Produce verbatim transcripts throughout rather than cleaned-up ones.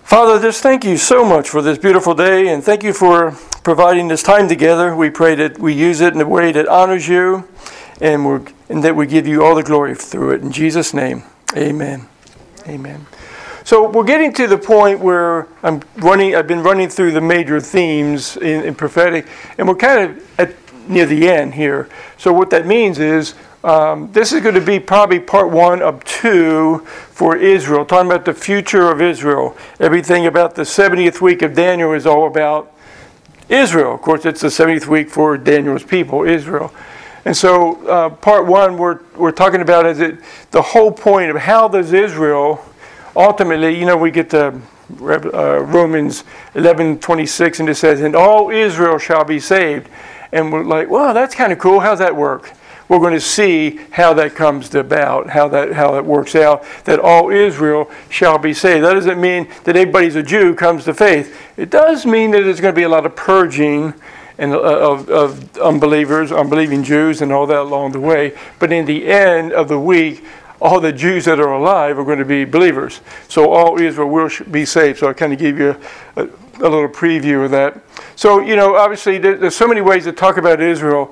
Father, just thank you so much for this beautiful day, and thank you for providing this time together. We pray that we use it in a way that honors you, and, we're, and that we give you all the glory through it. In Jesus' name, amen. Amen. So we're getting to the point where I'm running. I've been running through the major themes in, in prophetic, and we're kind of at near the end here. So what that means is um, this is going to be probably part one of two for Israel, talking about the future of Israel. Everything about the seventieth week of Daniel is all about Israel. Of course, it's the seventieth week for Daniel's people, Israel. And so uh, part one, we're we're talking about is it the whole point of how does Israel ultimately, you know, we get to uh, Romans eleven twenty-six, and it says, "And all Israel shall be saved." And we're like, "Wow, that's kind of cool. How's that work?" We're going to see how that comes about, how that how that works out, that all Israel shall be saved. That doesn't mean that everybody's a Jew comes to faith. It does mean that there's going to be a lot of purging and uh, of, of unbelievers, unbelieving Jews, and all that along the way. But in the end of the week, all the Jews that are alive are going to be believers. So all Israel will be saved. So I kind of gave you a, a, a little preview of that. So, you know, obviously there, there's so many ways to talk about Israel.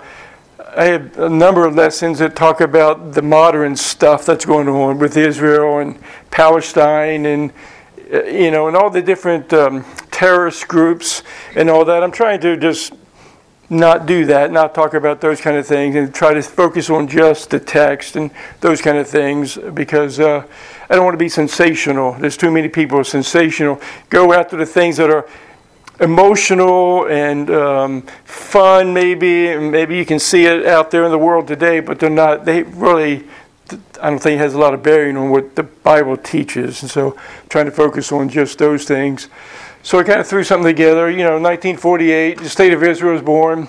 I have a number of lessons that talk about the modern stuff that's going on with Israel and Palestine and, you know, and all the different um, terrorist groups and all that. I'm trying to just not do that, not talk about those kind of things, and try to focus on just the text and those kind of things, because uh, I don't want to be sensational. There's too many people who are sensational. Go after the things that are emotional and um, fun, maybe, and maybe you can see it out there in the world today, but they're not, they really, I don't think it has a lot of bearing on what the Bible teaches. And so I'm trying to focus on just those things. So I kind of threw something together. You know, nineteen forty-eight, the state of Israel was born.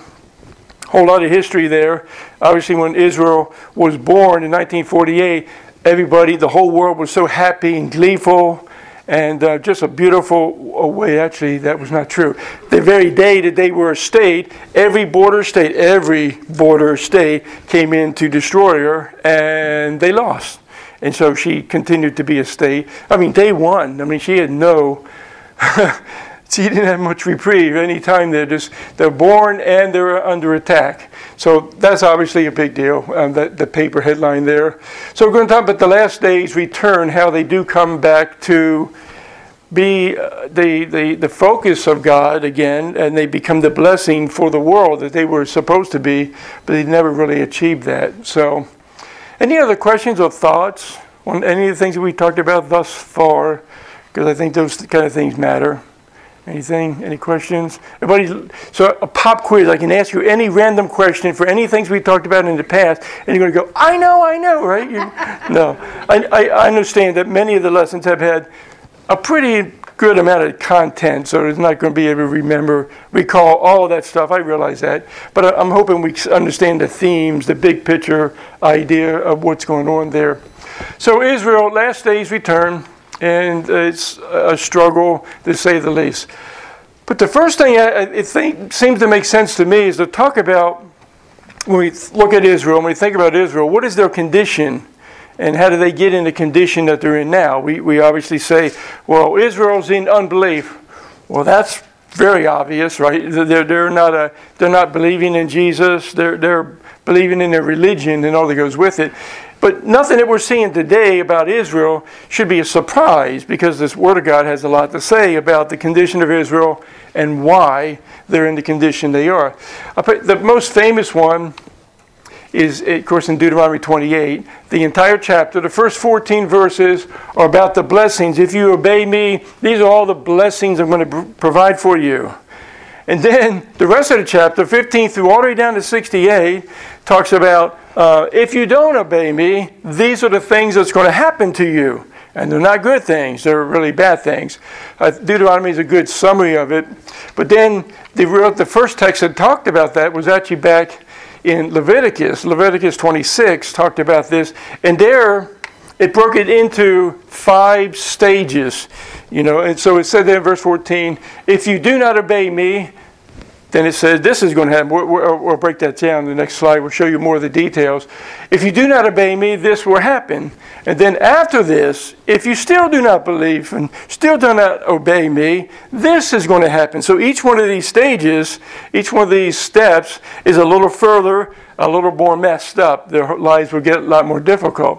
A whole lot of history there. Obviously, when Israel was born in nineteen forty-eight, everybody, the whole world was so happy and gleeful, and uh, just a beautiful oh, way. Actually, that was not true. The very day that they were a state, every border state, every border state came in to destroy her, and they lost. And so she continued to be a state. I mean, day one, I mean, she had no... she didn't have much reprieve any time. They're just they're born and they're under attack. So that's obviously a big deal. Um, the, the paper headline there. So we're going to talk about the last days return, how they do come back to be uh, the, the the focus of God again, and they become the blessing for the world that they were supposed to be, but they never really achieved that. So, any other questions or thoughts on any of the things that we talked about thus far? Because I think those kind of things matter. Anything? Any questions? Everybody, so a pop quiz. I can ask you any random question for any things we talked about in the past, and you're going to go, I know, I know, right? You, no. I, I, I understand that many of the lessons have had a pretty good amount of content, so it's not going to be able to remember, recall all of that stuff. I realize that. But I'm hoping we understand the themes, the big picture idea of what's going on there. So Israel, last day's return. And it's a struggle, to say the least. But the first thing I, I think seems to make sense to me is to talk about, when we look at Israel, when we think about Israel, what is their condition? And how do they get in the condition that they're in now? We we obviously say, well, Israel's in unbelief. Well, that's very obvious, right? They're they're not a they're not believing in Jesus. They're they're believing in their religion and all that goes with it. But nothing that we're seeing today about Israel should be a surprise, because this Word of God has a lot to say about the condition of Israel and why they're in the condition they are. The most famous one is, of course, in Deuteronomy twenty-eight. The entire chapter, the first fourteen verses are about the blessings. If you obey me, these are all the blessings I'm going to provide for you. And then the rest of the chapter, fifteen through all the way down to sixty-eight, talks about, uh, if you don't obey me, these are the things that's going to happen to you. And they're not good things. They're really bad things. Uh, Deuteronomy is a good summary of it. But then the, the first text that talked about that was actually back in Leviticus. Leviticus twenty-six talked about this. And there, it broke it into five stages. You know, and so it said there in verse fourteen, if you do not obey me, then it says this is going to happen. We'll, we'll, we'll break that down in the next slide. We'll show you more of the details. If you do not obey me, this will happen. And then after this, if you still do not believe and still do not obey me, this is going to happen. So each one of these stages, each one of these steps is a little further, a little more messed up. Their lives will get a lot more difficult.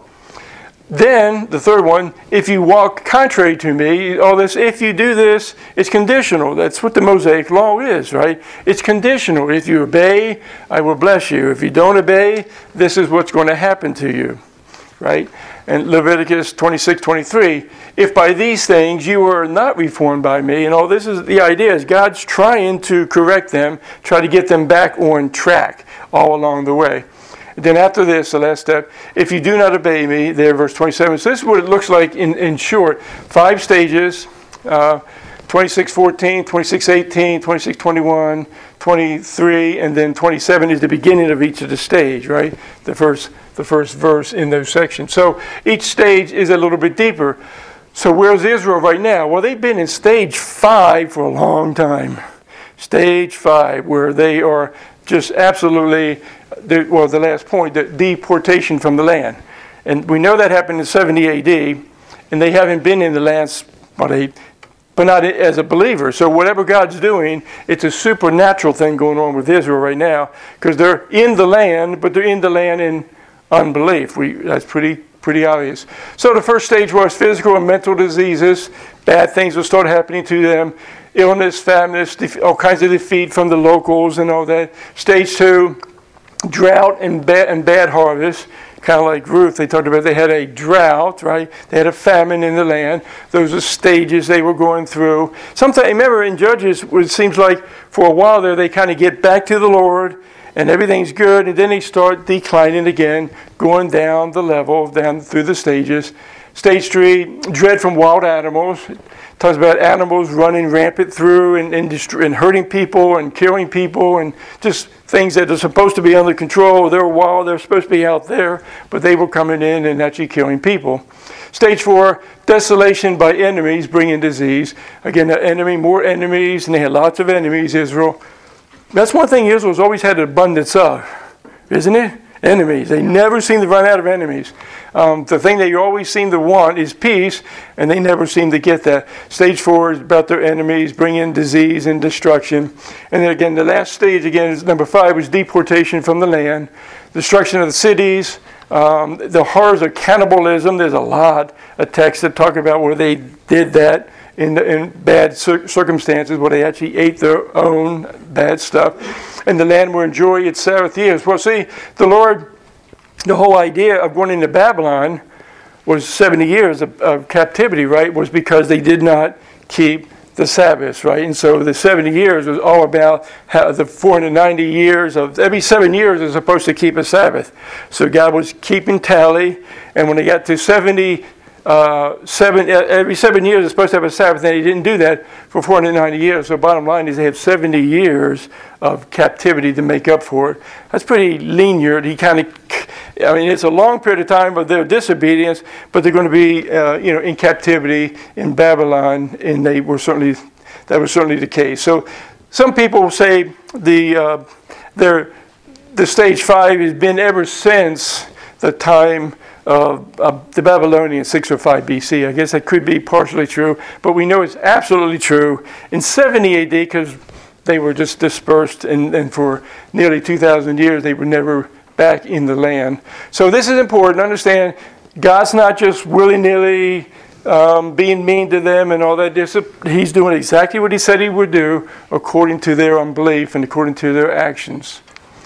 Then, the third one, if you walk contrary to me, all this, if you do this, it's conditional. That's what the Mosaic Law is, right? It's conditional. If you obey, I will bless you. If you don't obey, this is what's going to happen to you, right? And Leviticus twenty-six, twenty-three, if by these things you are not reformed by me, and all this is, the idea is God's trying to correct them, try to get them back on track all along the way. Then after this, the last step, if you do not obey me, there, verse twenty-seven. So this is what it looks like in, in short. Five stages, uh, twenty-six fourteen, twenty-six eighteen, twenty-six twenty-one, twenty-three, and then twenty-seven is the beginning of each of the stage, right? The first, the first verse in those sections. So each stage is a little bit deeper. So where's Israel right now? Well, they've been in stage five for a long time. Stage five, where they are just absolutely, well, the last point, the deportation from the land. And we know that happened in seventy A D, and they haven't been in the land, but, they, but not as a believer. So whatever God's doing, it's a supernatural thing going on with Israel right now, because they're in the land, but they're in the land in unbelief. We, that's pretty pretty obvious. So the first stage was physical and mental diseases. Bad things will start happening to them. Illness, famine, all kinds of defeat from the locals and all that. Stage two, drought and bad, and bad harvest. Kind of like Ruth, they talked about they had a drought, right? They had a famine in the land. Those are stages they were going through. Sometimes, remember in Judges, it seems like for a while there they kind of get back to the Lord and everything's good, and then they start declining again, going down the level, down through the stages. Stage three, dread from wild animals. It talks about animals running rampant through and, and, dist- and hurting people and killing people and just things that are supposed to be under control. They're wild, they're supposed to be out there, but they were coming in and actually killing people. Stage four, desolation by enemies, bringing disease. Again, the enemy, more enemies, and they had lots of enemies, Israel. That's one thing Israel's always had an abundance of, isn't it? Enemies. They never seem to run out of enemies. Um, the thing they always seem to want is peace, and they never seem to get that. Stage four is about their enemies, bringing disease and destruction. And then again, the last stage, again, is number five, was deportation from the land, destruction of the cities, um, the horrors of cannibalism. There's a lot of texts that talk about where they did that in, the, in bad cir- circumstances, where they actually ate their own bad stuff. And the land will enjoy its Sabbath years. Well, see, the Lord, the whole idea of going into Babylon was seventy years of, of captivity, right? Was because they did not keep the Sabbath, right? And so the seventy years was all about how the four hundred ninety years of, every seven years is supposed to keep a Sabbath. So God was keeping tally, and when they got to seventy, uh, seven, every seven years is supposed to have a Sabbath, and he didn't do that for four hundred ninety years. So bottom line is they have seventy years of captivity to make up for it. That's pretty linear. He kind of, I mean, it's a long period of time of their disobedience, but they're going to be, uh, you know, in captivity in Babylon, and they were certainly, that was certainly the case. So, some people say the uh, their the stage five has been ever since the time of, of the Babylonians, six oh five B C. I guess that could be partially true, but we know it's absolutely true in seventy A D because they were just dispersed, and, and for nearly two thousand years they were never back in the land. So this is important. Understand, God's not just willy-nilly um, being mean to them and all that. He's doing exactly what he said he would do according to their unbelief and according to their actions.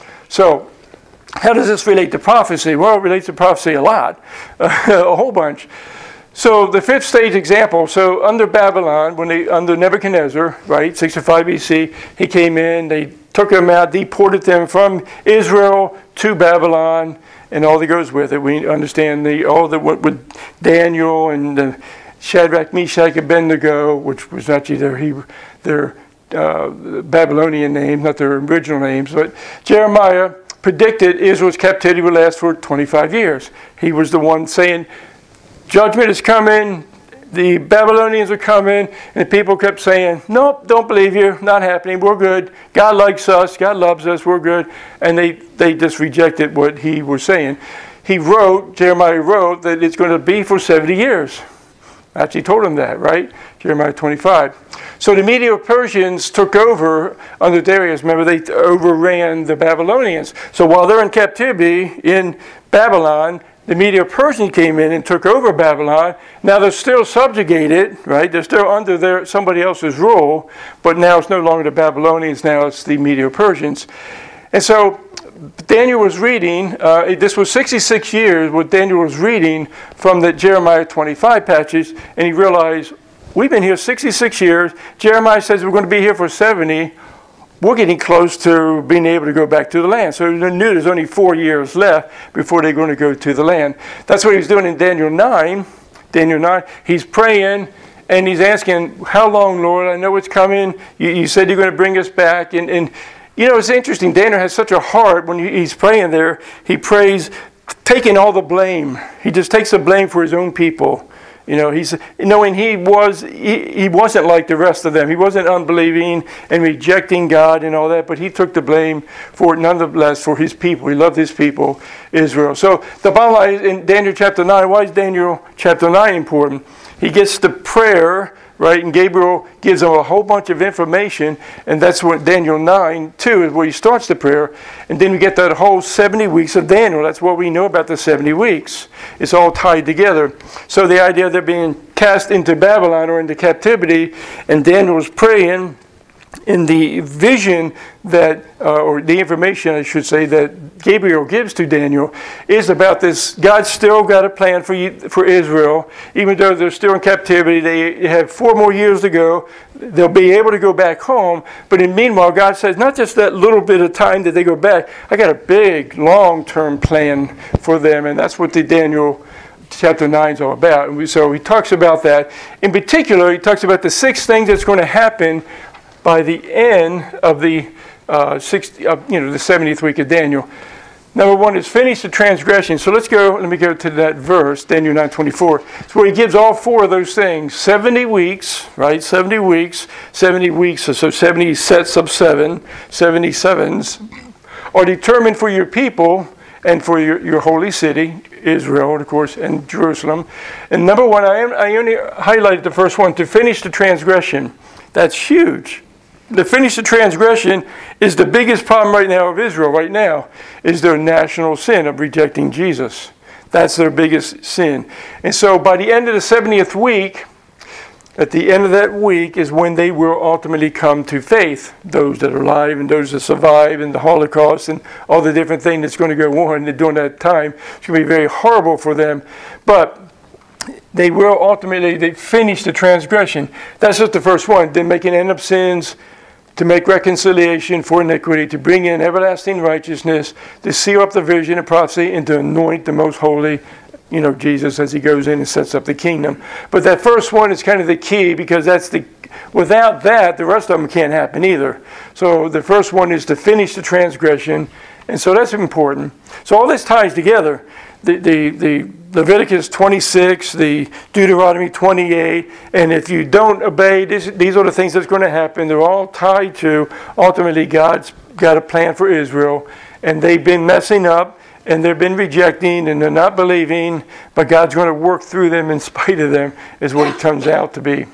So how does this relate to prophecy? Well, it relates to prophecy a lot, a whole bunch. So the fifth stage example, so under Babylon, when they under Nebuchadnezzar, right, six oh five B C, he came in, they took them out, deported them from Israel to Babylon, and all that goes with it. We understand the all that went with Daniel and the Shadrach, Meshach, Abednego, which was actually their Hebrew, their uh, Babylonian name, not their original names. But Jeremiah predicted Israel's captivity would last for twenty-five years. He was the one saying, judgment is coming, the Babylonians were coming, and the people kept saying, nope, don't believe you, not happening, we're good. God likes us, God loves us, we're good. And they, they just rejected what he was saying. He wrote, Jeremiah wrote, that it's going to be for seventy years. Actually told him that, right? Jeremiah twenty-five. So the Medo-Persians took over under Darius. Remember, they overran the Babylonians. So while they're in captivity in Babylon, the Medo-Persians came in and took over Babylon. Now they're still subjugated, right? They're still under their somebody else's rule, but now it's no longer the Babylonians, now it's the Medo-Persians. And so Daniel was reading, uh, this was sixty-six years what Daniel was reading from the Jeremiah twenty-five passage, and he realized, we've been here sixty-six years. Jeremiah says we're going to be here for seventy. We're getting close to being able to go back to the land. So they knew there's only four years left before they're going to go to the land. That's what he was doing in Daniel nine. Daniel nine, he's praying and he's asking, how long, Lord? I know it's coming. You, you said you're going to bring us back. And, and you know, it's interesting. Daniel has such a heart when he's praying there. He prays taking all the blame. He just takes the blame for his own people. You know, he's knowing he was he, he wasn't like the rest of them. He wasn't unbelieving and rejecting God and all that, but he took the blame for it nonetheless for his people. He loved his people, Israel. So the bottom line is in Daniel chapter nine. Why is Daniel chapter nine important? He gets the prayer, right? And Gabriel gives him a whole bunch of information, and that's what Daniel nine two is where he starts the prayer. And then we get that whole seventy weeks of Daniel. That's what we know about the seventy weeks. It's all tied together. So the idea they're being cast into Babylon or into captivity, and Daniel was praying in the vision that, uh, or the information I should say, that Gabriel gives to Daniel is about this. God's still got a plan for you, for Israel. Even though they're still in captivity, they have four more years to go. They'll be able to go back home. But in the meanwhile, God says, not just that little bit of time that they go back, I got a big, long-term plan for them. And that's what the Daniel chapter nine is all about. And we, so he talks about that. In particular, he talks about the six things that's going to happen by the end of the uh, sixty, uh, you know, the seventieth week of Daniel. Number one is finish the transgression. So let's go. Let me go to that verse, Daniel nine twenty-four. It's where he gives all four of those things. Seventy weeks, right? Seventy weeks. Seventy weeks. So seventy sets of seven. Seventy sevens are determined for your people and for your, your holy city, Israel, of course, and Jerusalem. And number one, I, am, I only highlighted the first one, to finish the transgression. That's huge. To finish the transgression is the biggest problem right now of Israel right now, is their national sin of rejecting Jesus. That's their biggest sin. And so by the end of the seventieth week, at the end of that week is when they will ultimately come to faith. Those that are alive and those that survive and the Holocaust and all the different things that's going to go on during that time. It's going to be very horrible for them. But they will ultimately they finish the transgression. That's just the first one. Then make an end of sins, to make reconciliation for iniquity, to bring in everlasting righteousness, to seal up the vision and prophecy, and to anoint the most holy, you know, Jesus as he goes in and sets up the kingdom. But that first one is kind of the key, because that's the, without that, the rest of them can't happen either. So the first one is to finish the transgression, and so that's important. So all this ties together. The, the, the Leviticus twenty-six, the Deuteronomy twenty-eight, and if you don't obey, this, these are the things that's going to happen. They're all tied to, ultimately, God's got a plan for Israel, and they've been messing up, and they've been rejecting, and they're not believing, but God's going to work through them in spite of them, is what it turns out to be.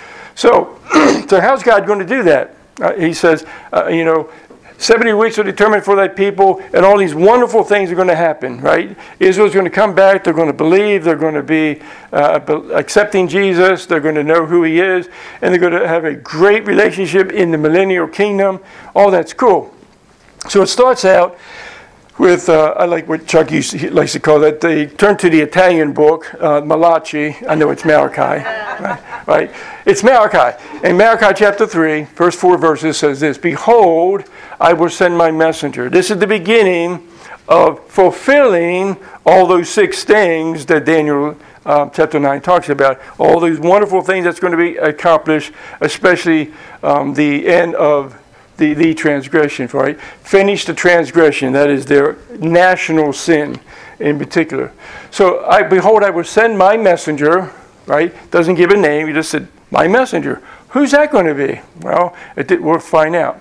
So, so how's God going to do that? Uh, he says, uh, you know, seventy weeks are determined for that people, and all these wonderful things are going to happen, right? Israel's going to come back. They're going to believe. They're going to be uh, accepting Jesus. They're going to know who he is, and they're going to have a great relationship in the millennial kingdom. All that's cool. So it starts out with, uh, I like what Chuck used to, likes to call that, they turn to the Italian book, uh, Malachi. I know it's Malachi, right? right? It's Malachi. In Malachi chapter three, first four verses says this, "Behold, I will send my messenger." This is the beginning of fulfilling all those six things that Daniel uh, chapter nine talks about. All these wonderful things that's going to be accomplished, especially um, the end of The, the transgression, right? Finish the transgression. That is their national sin in particular. So, I behold, I will send my messenger, right? Doesn't give a name. He just said, my messenger. Who's that going to be? Well, it did, we'll find out.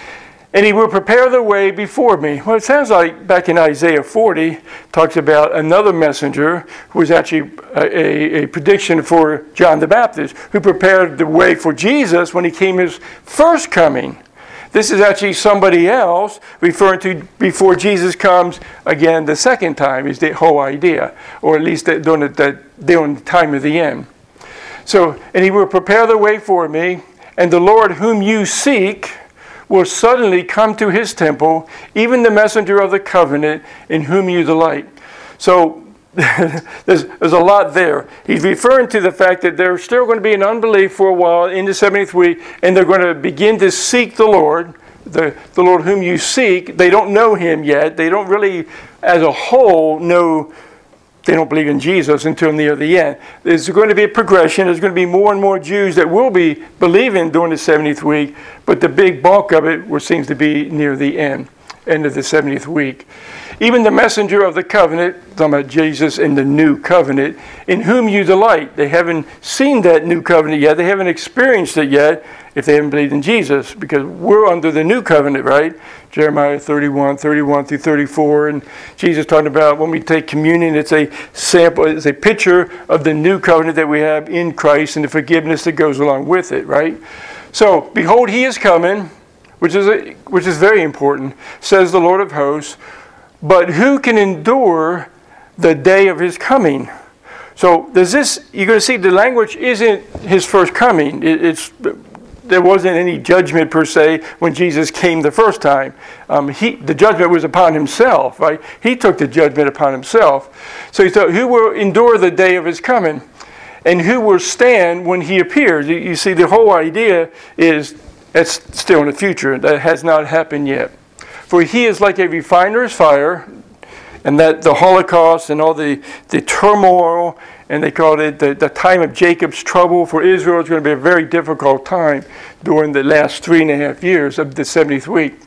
And he will prepare the way before me. Well, it sounds like back in Isaiah forty, talks about another messenger who was actually a, a, a prediction for John the Baptist, who prepared the way for Jesus when he came his first coming. This is actually somebody else referring to before Jesus comes again the second time, is the whole idea, or at least during the, during the time of the end. So, and he will prepare the way for me, and the Lord whom you seek will suddenly come to his temple, even the messenger of the covenant in whom you delight. So there's, there's a lot there. He's referring to the fact that there's still going to be an unbelief for a while in the seventieth week, and they're going to begin to seek the Lord, the, the Lord whom you seek. They don't know him yet. They don't really, as a whole, know. They don't believe in Jesus until near the end. There's going to be a progression. There's going to be more and more Jews that will be believing during the seventieth week, but the big bulk of it seems to be near the end, end of the seventieth week. Even the messenger of the covenant, talking about Jesus in the new covenant, in whom you delight. They haven't seen that new covenant yet. They haven't experienced it yet if they haven't believed in Jesus, because we're under the new covenant, right? Jeremiah thirty-one, thirty-one through thirty-four, and Jesus talking about when we take communion, it's a sample, it's a picture of the new covenant that we have in Christ and the forgiveness that goes along with it, right? So, behold, he is coming, which is a, which is very important, says the Lord of hosts. But who can endure the day of his coming? So there's this, you're going to see the language isn't his first coming. It, it's there wasn't any judgment per se when Jesus came the first time. Um, he the judgment was upon himself, right? He took the judgment upon himself. So he thought, who will endure the day of his coming? And who will stand when he appears? You, you see, the whole idea is it's still in the future. That has not happened yet. For he is like a refiner's fire, and that the Holocaust and all the, the turmoil, and they called it the, the time of Jacob's trouble for Israel, is going to be a very difficult time during the last three and a half years of the seventieth week.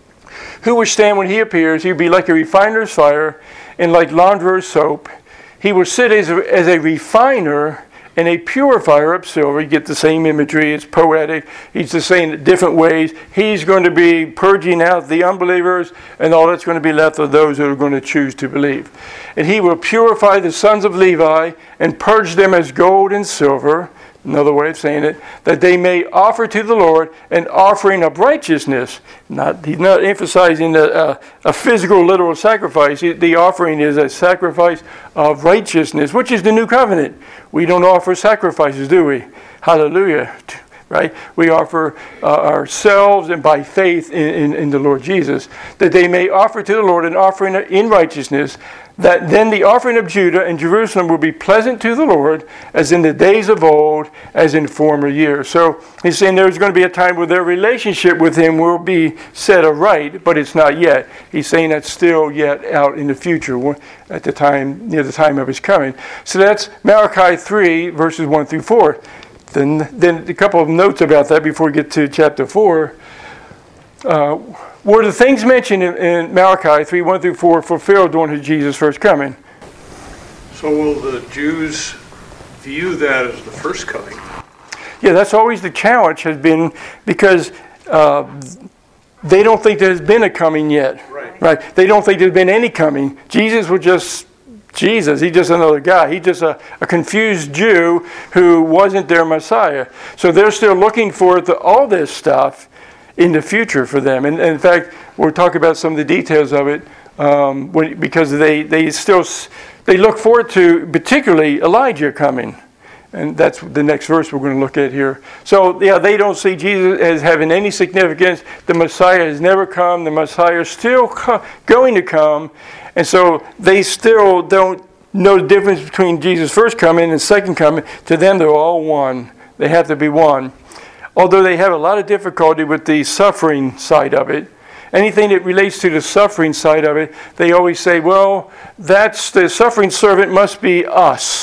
Who will stand when he appears? He will be like a refiner's fire and like launderer's soap. He will sit as a, as a refiner and a purifier of silver. You get the same imagery. It's poetic. He's just saying it different ways. He's going to be purging out the unbelievers, and all that's going to be left of those who are going to choose to believe. And he will purify the sons of Levi and purge them as gold and silver. Another way of saying it, that they may offer to the Lord an offering of righteousness. Not, he's not emphasizing a, a, a physical, literal sacrifice. The offering is a sacrifice of righteousness, which is the new covenant. We don't offer sacrifices, do we? Hallelujah. Right? We offer uh, ourselves and by faith in, in, in the Lord Jesus, that they may offer to the Lord an offering in righteousness, that then the offering of Judah and Jerusalem will be pleasant to the Lord, as in the days of old, as in former years. So he's saying there's going to be a time where their relationship with him will be set aright, but it's not yet. He's saying that's still yet out in the future, at the time, near the time of his coming. So that's Malachi three, verses one through four. Then, then a couple of notes about that before we get to chapter four. Uh, were the things mentioned in, in Malachi three, one through four fulfilled during Jesus' first coming? So will the Jews view that as the first coming? Yeah, that's always the challenge, has been because uh, they don't think there's been a coming yet. Right. Right? They don't think there's been any coming. Jesus was just Jesus. He's just another guy. He's just a, a confused Jew who wasn't their Messiah. So they're still looking for the, all this stuff in the future for them. And, and in fact, we'll talk about some of the details of it um, when, because they, they still they look forward to particularly Elijah coming. And that's the next verse we're going to look at here. So, yeah, they don't see Jesus as having any significance. The Messiah has never come. The Messiah is still co- going to come. And so they still don't know the difference between Jesus' first coming and second coming. To them, they're all one. They have to be one. Although they have a lot of difficulty with the suffering side of it. Anything that relates to the suffering side of it, they always say, well, that's the suffering servant must be us.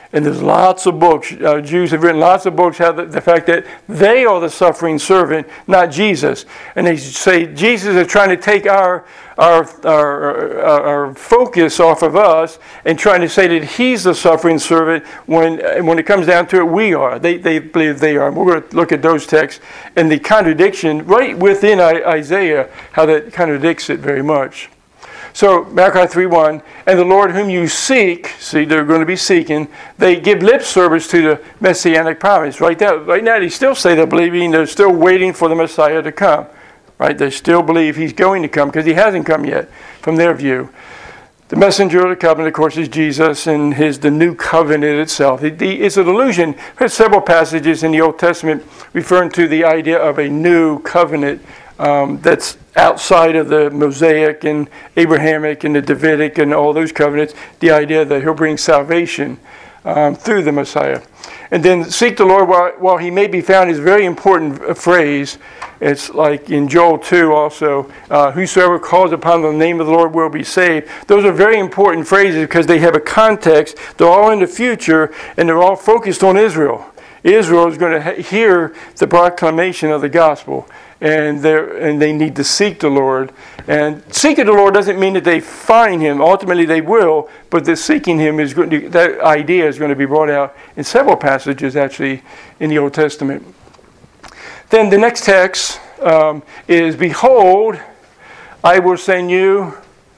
And there's lots of books. Uh, Jews have written lots of books how the, the fact that they are the suffering servant, not Jesus. And they say Jesus is trying to take our our our, our focus off of us and trying to say that he's the suffering servant when when it comes down to it, we are. They they believe they are. We're going to look at those texts and the contradiction right within Isaiah, how that contradicts it very much. So, Malachi three one, and the Lord whom you seek, see, they're going to be seeking, they give lip service to the Messianic promise. Right now, right now they still say they're believing, they're still waiting for the Messiah to come. Right? They still believe he's going to come because he hasn't come yet, from their view. The messenger of the covenant, of course, is Jesus and his the new covenant itself. It, the, it's an allusion. There's several passages in the Old Testament referring to the idea of a new covenant um, that's outside of the Mosaic and Abrahamic and the Davidic and all those covenants, the idea that he'll bring salvation um, through the Messiah. And then seek the Lord while, while he may be found is a very important phrase. It's like in Joel two also, uh, whosoever calls upon the name of the Lord will be saved. Those are very important phrases because they have a context. They're all in the future and they're all focused on Israel. Israel is going to hear the proclamation of the gospel. And they and they need to seek the Lord. And seeking the Lord doesn't mean that they find him. Ultimately, they will. But the seeking him is going to, that idea is going to be brought out in several passages, actually, in the Old Testament. Then the next text um, is, behold, I will send you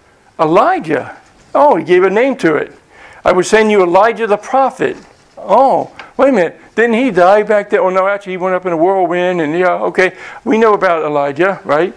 Elijah. Oh, he gave a name to it. I will send you Elijah the prophet. Oh, wait a minute. Didn't he die back there? Oh, no, actually, he went up in a whirlwind. And, yeah, okay. We know about Elijah, right?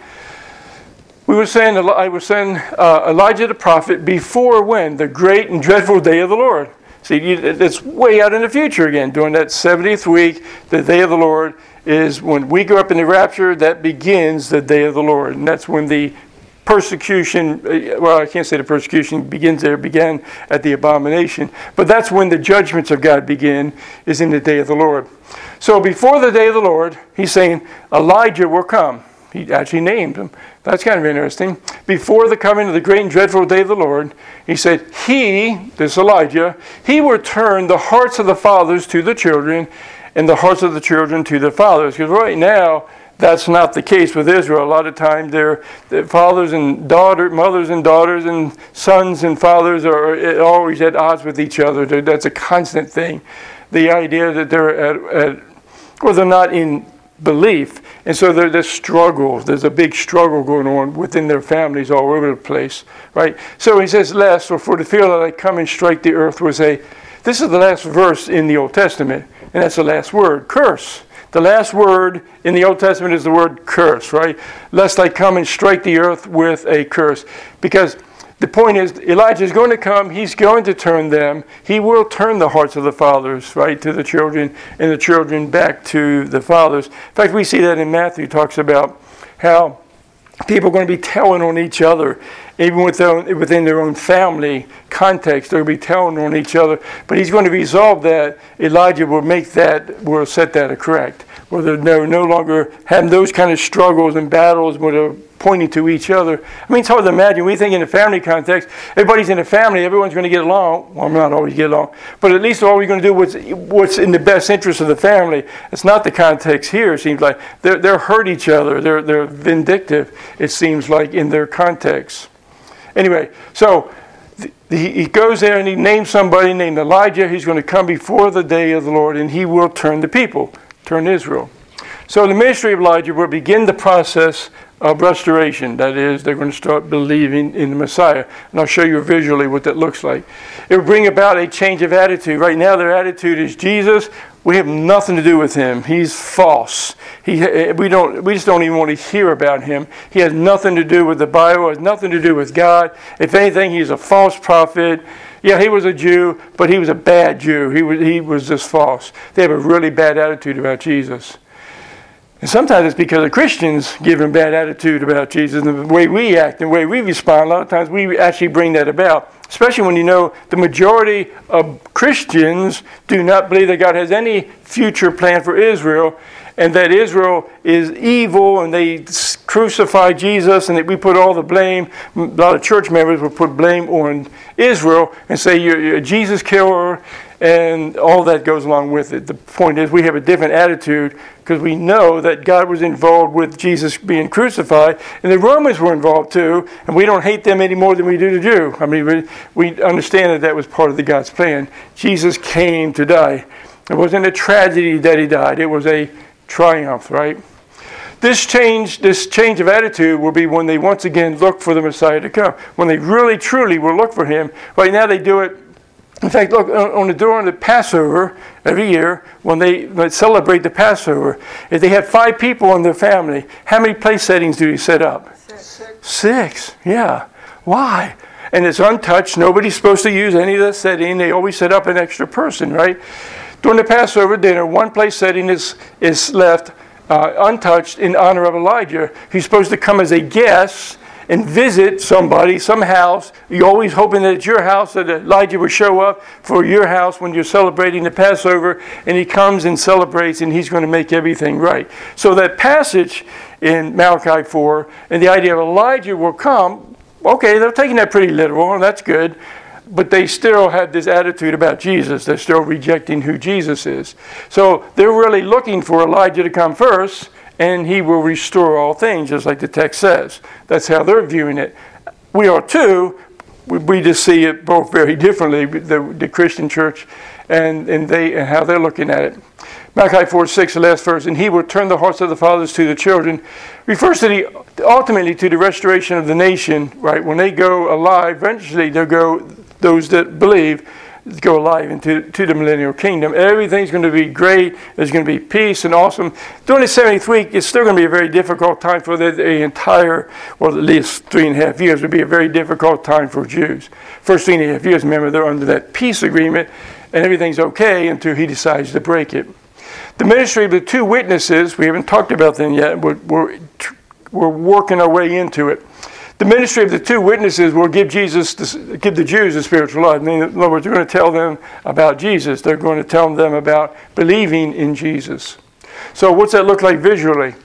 We were saying, I will send uh, Elijah the prophet before when? The great and dreadful day of the Lord. See, it's way out in the future again. During that seventieth week, the day of the Lord is when we go up in the rapture, that begins the day of the Lord. And that's when the persecution, well, I can't say the persecution begins there, began at the abomination, but that's when the judgments of God begin, is in the day of the Lord. So before the day of the Lord, he's saying Elijah will come. He actually named him. That's kind of interesting. Before the coming of the great and dreadful day of the Lord, he said, he, this Elijah, he will turn the hearts of the fathers to the children and the hearts of the children to the fathers. Because right now, that's not the case with Israel. A lot of times, their fathers and daughters, mothers and daughters, and sons and fathers are always at odds with each other. That's a constant thing. The idea that they're at, at well, they're not in belief, and so there, there's struggles. There's a big struggle going on within their families all over the place, right? So he says, "Lest, or for the fear that I come and strike the earth," was a. This is the last verse in the Old Testament, and that's the last word, curse. The last word in the Old Testament is the word curse, right? Lest I come and strike the earth with a curse. Because the point is, Elijah is going to come. He's going to turn them. He will turn the hearts of the fathers, right, to the children, and the children back to the fathers. In fact, we see that in Matthew. He talks about how people are going to be telling on each other, even within, within their own family context. They'll be telling on each other. But he's going to resolve that. Elijah will make that, will set that correct. Where they're no, no longer having those kind of struggles and battles where they're pointing to each other. I mean, it's hard to imagine. We think in a family context, everybody's in a family, everyone's going to get along. Well, not always get along. But at least all we're going to do what's, what's in the best interest of the family. It's not the context here, it seems like. They're, they're hurt each other. They're, they're vindictive, it seems like, in their context. Anyway, so the, the, he goes there and he names somebody named Elijah. He's going to come before the day of the Lord, and he will turn the people, turn Israel. So the ministry of Elijah will begin the process of restoration. That is, they're going to start believing in the Messiah. And I'll show you visually what that looks like. It will bring about a change of attitude. Right now their attitude is Jesus. We have nothing to do with him. He's false. He, we don't. We just don't even want to hear about him. He has nothing to do with the Bible. Has nothing to do with God. If anything, he's a false prophet. Yeah, he was a Jew, but he was a bad Jew. He was. He was just false. They have a really bad attitude about Jesus. And sometimes it's because the Christians give them a bad attitude about Jesus and the way we act and the way we respond. A lot of times we actually bring that about, especially when you know the majority of Christians do not believe that God has any future plan for Israel and that Israel is evil and they crucify Jesus and that we put all the blame. A lot of church members will put blame on Israel and say you're, you're a Jesus killer and all that goes along with it. The point is we have a different attitude because we know that God was involved with Jesus being crucified, and the Romans were involved too, and we don't hate them any more than we do the Jew. I mean, we, we understand that that was part of the God's plan. Jesus came to die. It wasn't a tragedy that he died. It was a triumph, right? This change, this change of attitude will be when they once again look for the Messiah to come. When they really, truly will look for him. Right now they do it. In fact, look, on the during the Passover every year, when they, when they celebrate the Passover, if they have five people in their family, how many place settings do you set up? Six. Six, yeah. Why? And it's untouched. Nobody's supposed to use any of the setting. They always set up an extra person, right? During the Passover dinner, one place setting is, is left uh, untouched in honor of Elijah. He's supposed to come as a guest and visit somebody, some house. You're always hoping that it's your house, that Elijah will show up for your house when you're celebrating the Passover, and he comes and celebrates, and he's going to make everything right. So that passage in Malachi four, and the idea of Elijah will come, okay, they're taking that pretty literal, and that's good, but they still had this attitude about Jesus. They're still rejecting who Jesus is. So they're really looking for Elijah to come first, and he will restore all things, just like the text says. That's how they're viewing it. We are too. We, we just see it both very differently, the, the Christian church and, and they and how they're looking at it. Malachi four six, the last verse, and he will turn the hearts of the fathers to the children, refers to the ultimately to the restoration of the nation, right? When they go alive, eventually they'll go, those that believe, go alive into to the millennial kingdom. Everything's going to be great. There's going to be peace and awesome. During the seventieth week, it's still going to be a very difficult time for the, the entire, well, at least three and a half years would be a very difficult time for Jews. First three and a half years, remember, they're under that peace agreement, and everything's okay until he decides to break it. The ministry of the two witnesses, we haven't talked about them yet. We're, we're, we're working our way into it. The ministry of the two witnesses will give Jesus, give the Jews a spiritual life. In other words, they're going to tell them about Jesus. They're going to tell them about believing in Jesus. So what's that look like visually?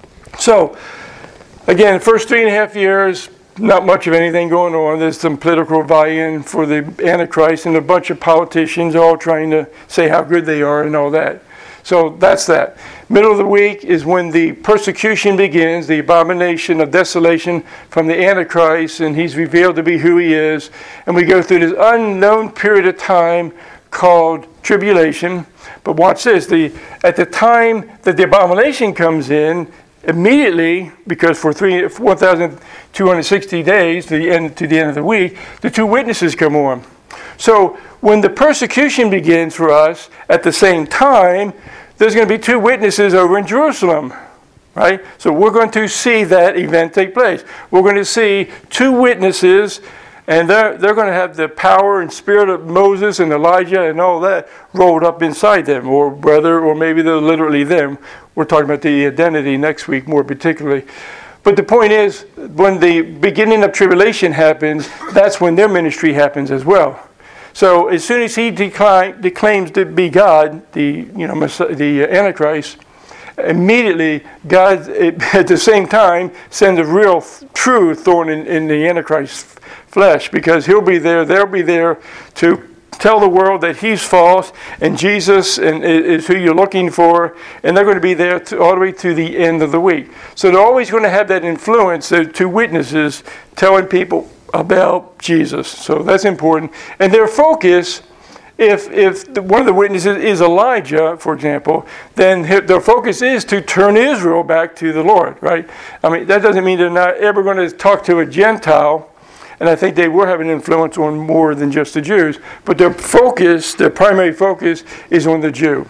So, again, the first three and a half years, not much of anything going on. There's some political vie-in for the Antichrist and a bunch of politicians all trying to say how good they are and all that. So that's that. Middle of the week is when the persecution begins, the abomination of desolation from the Antichrist, and he's revealed to be who he is. And we go through this unknown period of time called tribulation. But watch this. The, at the time that the abomination comes in, immediately, because for three, one thousand two hundred sixty days to the, end, to the end of the week, the two witnesses come on. So when the persecution begins for us, at the same time, there's going to be two witnesses over in Jerusalem, right? So we're going to see that event take place. We're going to see two witnesses, and they're, they're going to have the power and spirit of Moses and Elijah and all that rolled up inside them, or whether, or maybe they're literally them. We're talking about the identity next week more particularly. But the point is, when the beginning of tribulation happens, that's when their ministry happens as well. So as soon as he decline, declaims to be God, the you know the Antichrist, immediately God at the same time sends a real true thorn in, in the Antichrist's flesh, because he'll be there, they'll be there to tell the world that he's false and Jesus and is who you're looking for, and they're going to be there to, all the way to the end of the week. So they're always going to have that influence, the two witnesses telling people about Jesus. So that's important. And their focus, if if the, one of the witnesses is Elijah, for example, then their focus is to turn Israel back to the Lord, right? I mean, that doesn't mean they're not ever going to talk to a Gentile, and I think they will have an influence on more than just the Jews, but their focus, their primary focus, is on the Jew.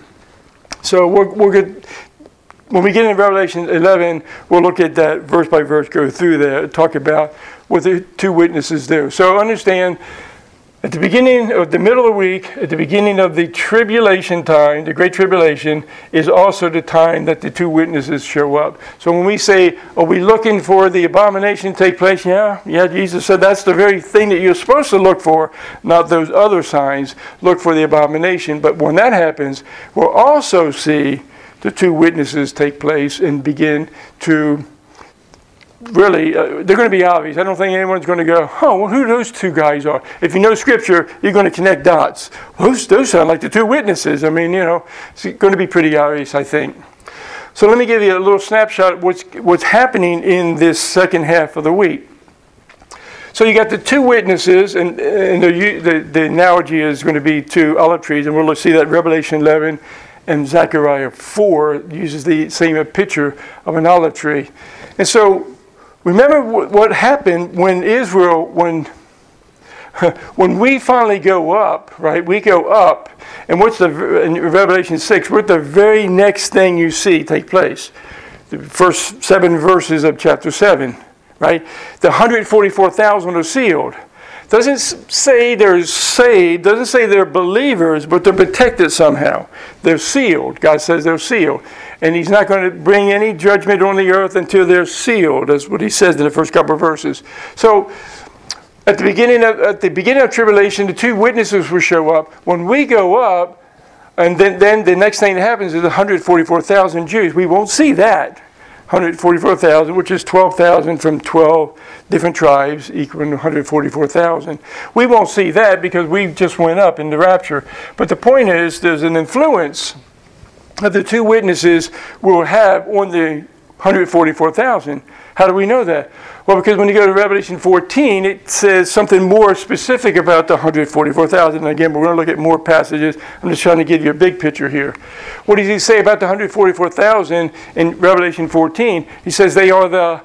So we're, we're good. When we get into Revelation eleven, we'll look at that verse by verse, go through there, talk about what the two witnesses do. So understand, at the beginning of the middle of the week, at the beginning of the tribulation time, the Great Tribulation, is also the time that the two witnesses show up. So when we say, are we looking for the abomination to take place? Yeah, yeah, Jesus said that's the very thing that you're supposed to look for, not those other signs. Look for the abomination. But when that happens, we'll also see the two witnesses take place and begin to really, uh, they're going to be obvious. I don't think anyone's going to go, oh, well, who those two guys are? If you know Scripture, you're going to connect dots. Those, those sound like the two witnesses. I mean, you know, it's going to be pretty obvious, I think. So let me give you a little snapshot of what's, what's happening in this second half of the week. So you got the two witnesses, and, and the, the, the analogy is going to be two olive trees, and we'll see that in Revelation eleven and Zechariah four uses the same picture of an olive tree. And so remember what happened when Israel, when when we finally go up, right? We go up, and what's the in Revelation six? What's the very next thing you see take place? The first seven verses of chapter seven, right? The one hundred forty-four thousand are sealed. Doesn't say they're saved, doesn't say they're believers, but they're protected somehow. They're sealed. God says they're sealed. And he's not going to bring any judgment on the earth until they're sealed. That's what he says in the first couple of verses. So at the beginning of at the beginning of tribulation, the two witnesses will show up. When we go up, and then, then the next thing that happens is one hundred forty-four thousand Jews. We won't see that. one hundred forty-four thousand, which is twelve thousand from twelve different tribes, equaling one hundred forty-four thousand. We won't see that because we just went up in the rapture. But the point is, there's an influence that the two witnesses will have on the one hundred forty-four thousand. How do we know that? Well, because when you go to Revelation fourteen, it says something more specific about the one hundred forty-four thousand. And again, we're going to look at more passages. I'm just trying to give you a big picture here. What does he say about the one hundred forty-four thousand in Revelation fourteen? He says they are the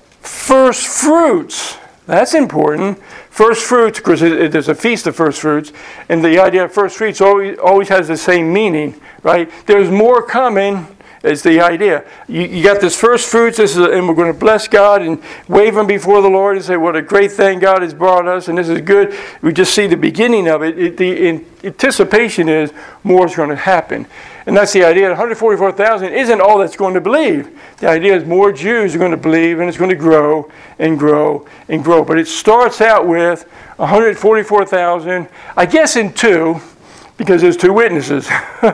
first fruits. That's important. First fruits, because there's a feast of first fruits, and the idea of first fruits always, always has the same meaning, right? There's more coming. Is the idea. You, you got this first fruits, this is, and we're going to bless God and wave them before the Lord and say, what a great thing God has brought us, and this is good. We just see the beginning of it. it the in, anticipation is more is going to happen. And that's the idea. one hundred forty-four thousand isn't all that's going to believe. The idea is more Jews are going to believe, and it's going to grow and grow and grow. But it starts out with one hundred forty-four thousand, I guess in two, because there's two witnesses.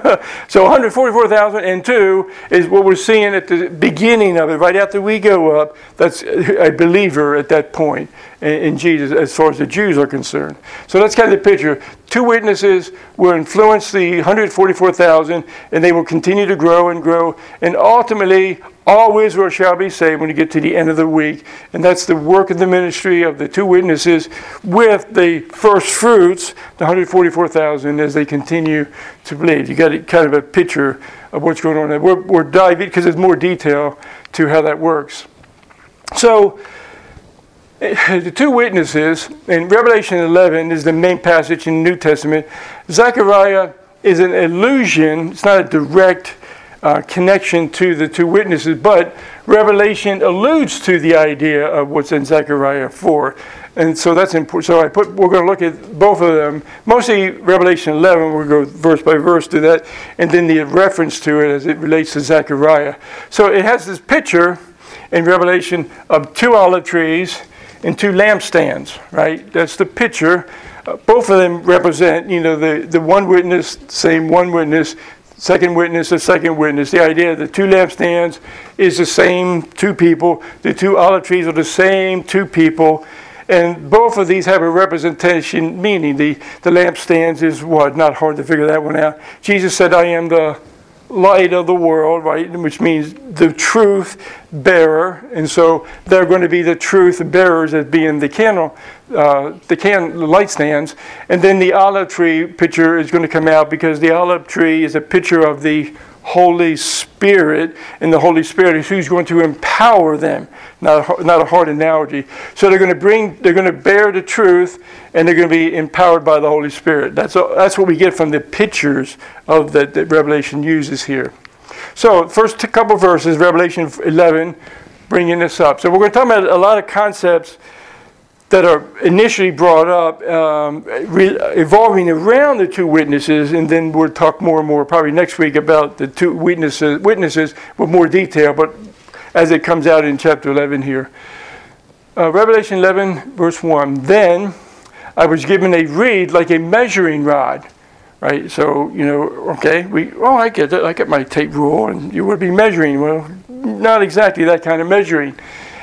So one hundred forty-four thousand and two is what we're seeing at the beginning of it, right after we go up. That's a believer at that point in Jesus as far as the Jews are concerned. So that's kind of the picture. Two witnesses will influence the one hundred forty-four thousand, and they will continue to grow and grow. And ultimately, all Israel shall be saved when you get to the end of the week. And that's the work of the ministry of the two witnesses with the first fruits, the one hundred forty-four thousand, as they continue to believe. You got kind of a picture of what's going on there. We're, we're diving, because there's more detail to how that works. So, the two witnesses, in Revelation eleven is the main passage in the New Testament. Zechariah is an allusion, it's not a direct uh, connection to the two witnesses, but Revelation alludes to the idea of what's in Zechariah four. And so that's important. So I put, we're going to look at both of them. Mostly Revelation eleven, we'll go verse by verse to that, and then the reference to it as it relates to Zechariah. So it has this picture in Revelation of two olive trees and two lampstands, right? That's the picture. Uh, both of them represent, you know, the, the one witness, same one witness, second witness, the second witness. The idea of the two lampstands is the same two people. The two olive trees are the same two people. And both of these have a representation meaning. The, the lampstands is what? Not hard to figure that one out. Jesus said, I am the light of the world, right? Which means the truth bearer. And so they're going to be the truth bearers as being the candle, uh, the can the light stands. And then the olive tree picture is going to come out because the olive tree is a picture of the Holy Spirit, and the Holy Spirit is who's going to empower them. Not a, not a hard analogy. So they're going to bring, they're going to bear the truth, and they're going to be empowered by the Holy Spirit. That's a, that's what we get from the pictures of that, that Revelation uses here. So first couple verses, Revelation eleven, bringing this up. So we're going to talk about a lot of concepts that are initially brought up, um, re- evolving around the two witnesses, and then we'll talk more and more probably next week about the two witnesses, witnesses with more detail, but as it comes out in chapter eleven here. Uh, Revelation eleven, verse one, then I was given a reed like a measuring rod, right? So, you know, okay, we, oh, I get it, I get my tape rule, and you would be measuring. Well, not exactly that kind of measuring.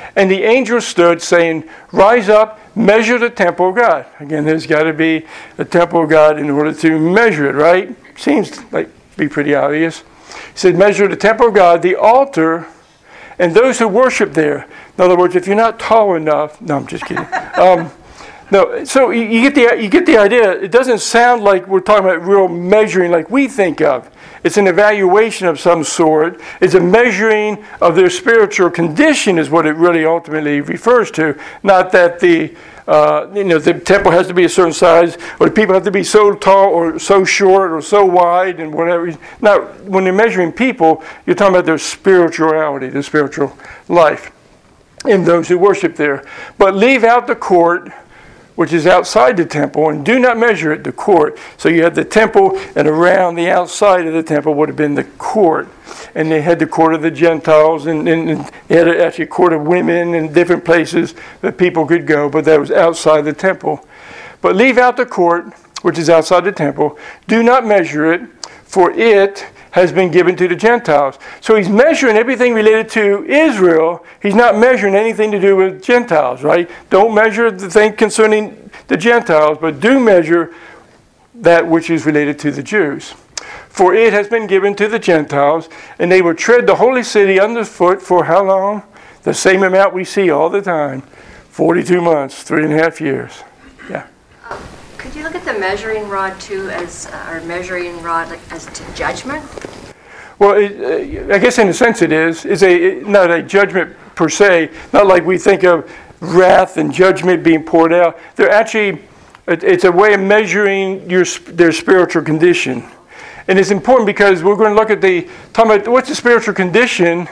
And the angel stood, saying, rise up, measure the temple of God. Again, there's got to be a temple of God in order to measure it, right? Seems like be pretty obvious. He said, measure the temple of God, the altar, and those who worship there. In other words, if you're not tall enough, no, I'm just kidding. Um, no, so you, you get the you get the idea. It doesn't sound like we're talking about real measuring like we think of. It's an evaluation of some sort. It's a measuring of their spiritual condition is what it really ultimately refers to. Not that the uh, you know the temple has to be a certain size, or the people have to be so tall or so short or so wide and whatever. Now, when you're measuring people, you're talking about their spirituality, their spiritual life, in those who worship there. But leave out the court, which is outside the temple, and do not measure it, the court. So you had the temple, and around the outside of the temple would have been the court. And they had the court of the Gentiles, and, and, and they had actually a court of women in different places that people could go, but that was outside the temple. But leave out the court, which is outside the temple. Do not measure it, for it has been given to the Gentiles. So he's measuring everything related to Israel. He's not measuring anything to do with Gentiles, right? Don't measure the thing concerning the Gentiles, but do measure that which is related to the Jews. For it has been given to the Gentiles, and they will tread the holy city underfoot for how long? The same amount we see all the time. forty-two months, three and a half years. Yeah. Could you look at the measuring rod too, as uh, or measuring rod like, as to judgment? Well, it, uh, I guess in a sense it is. It's a not a judgment per se. Not like we think of wrath and judgment being poured out. They're actually it, it's a way of measuring your their spiritual condition, and it's important because we're going to look at the talking about what's the spiritual condition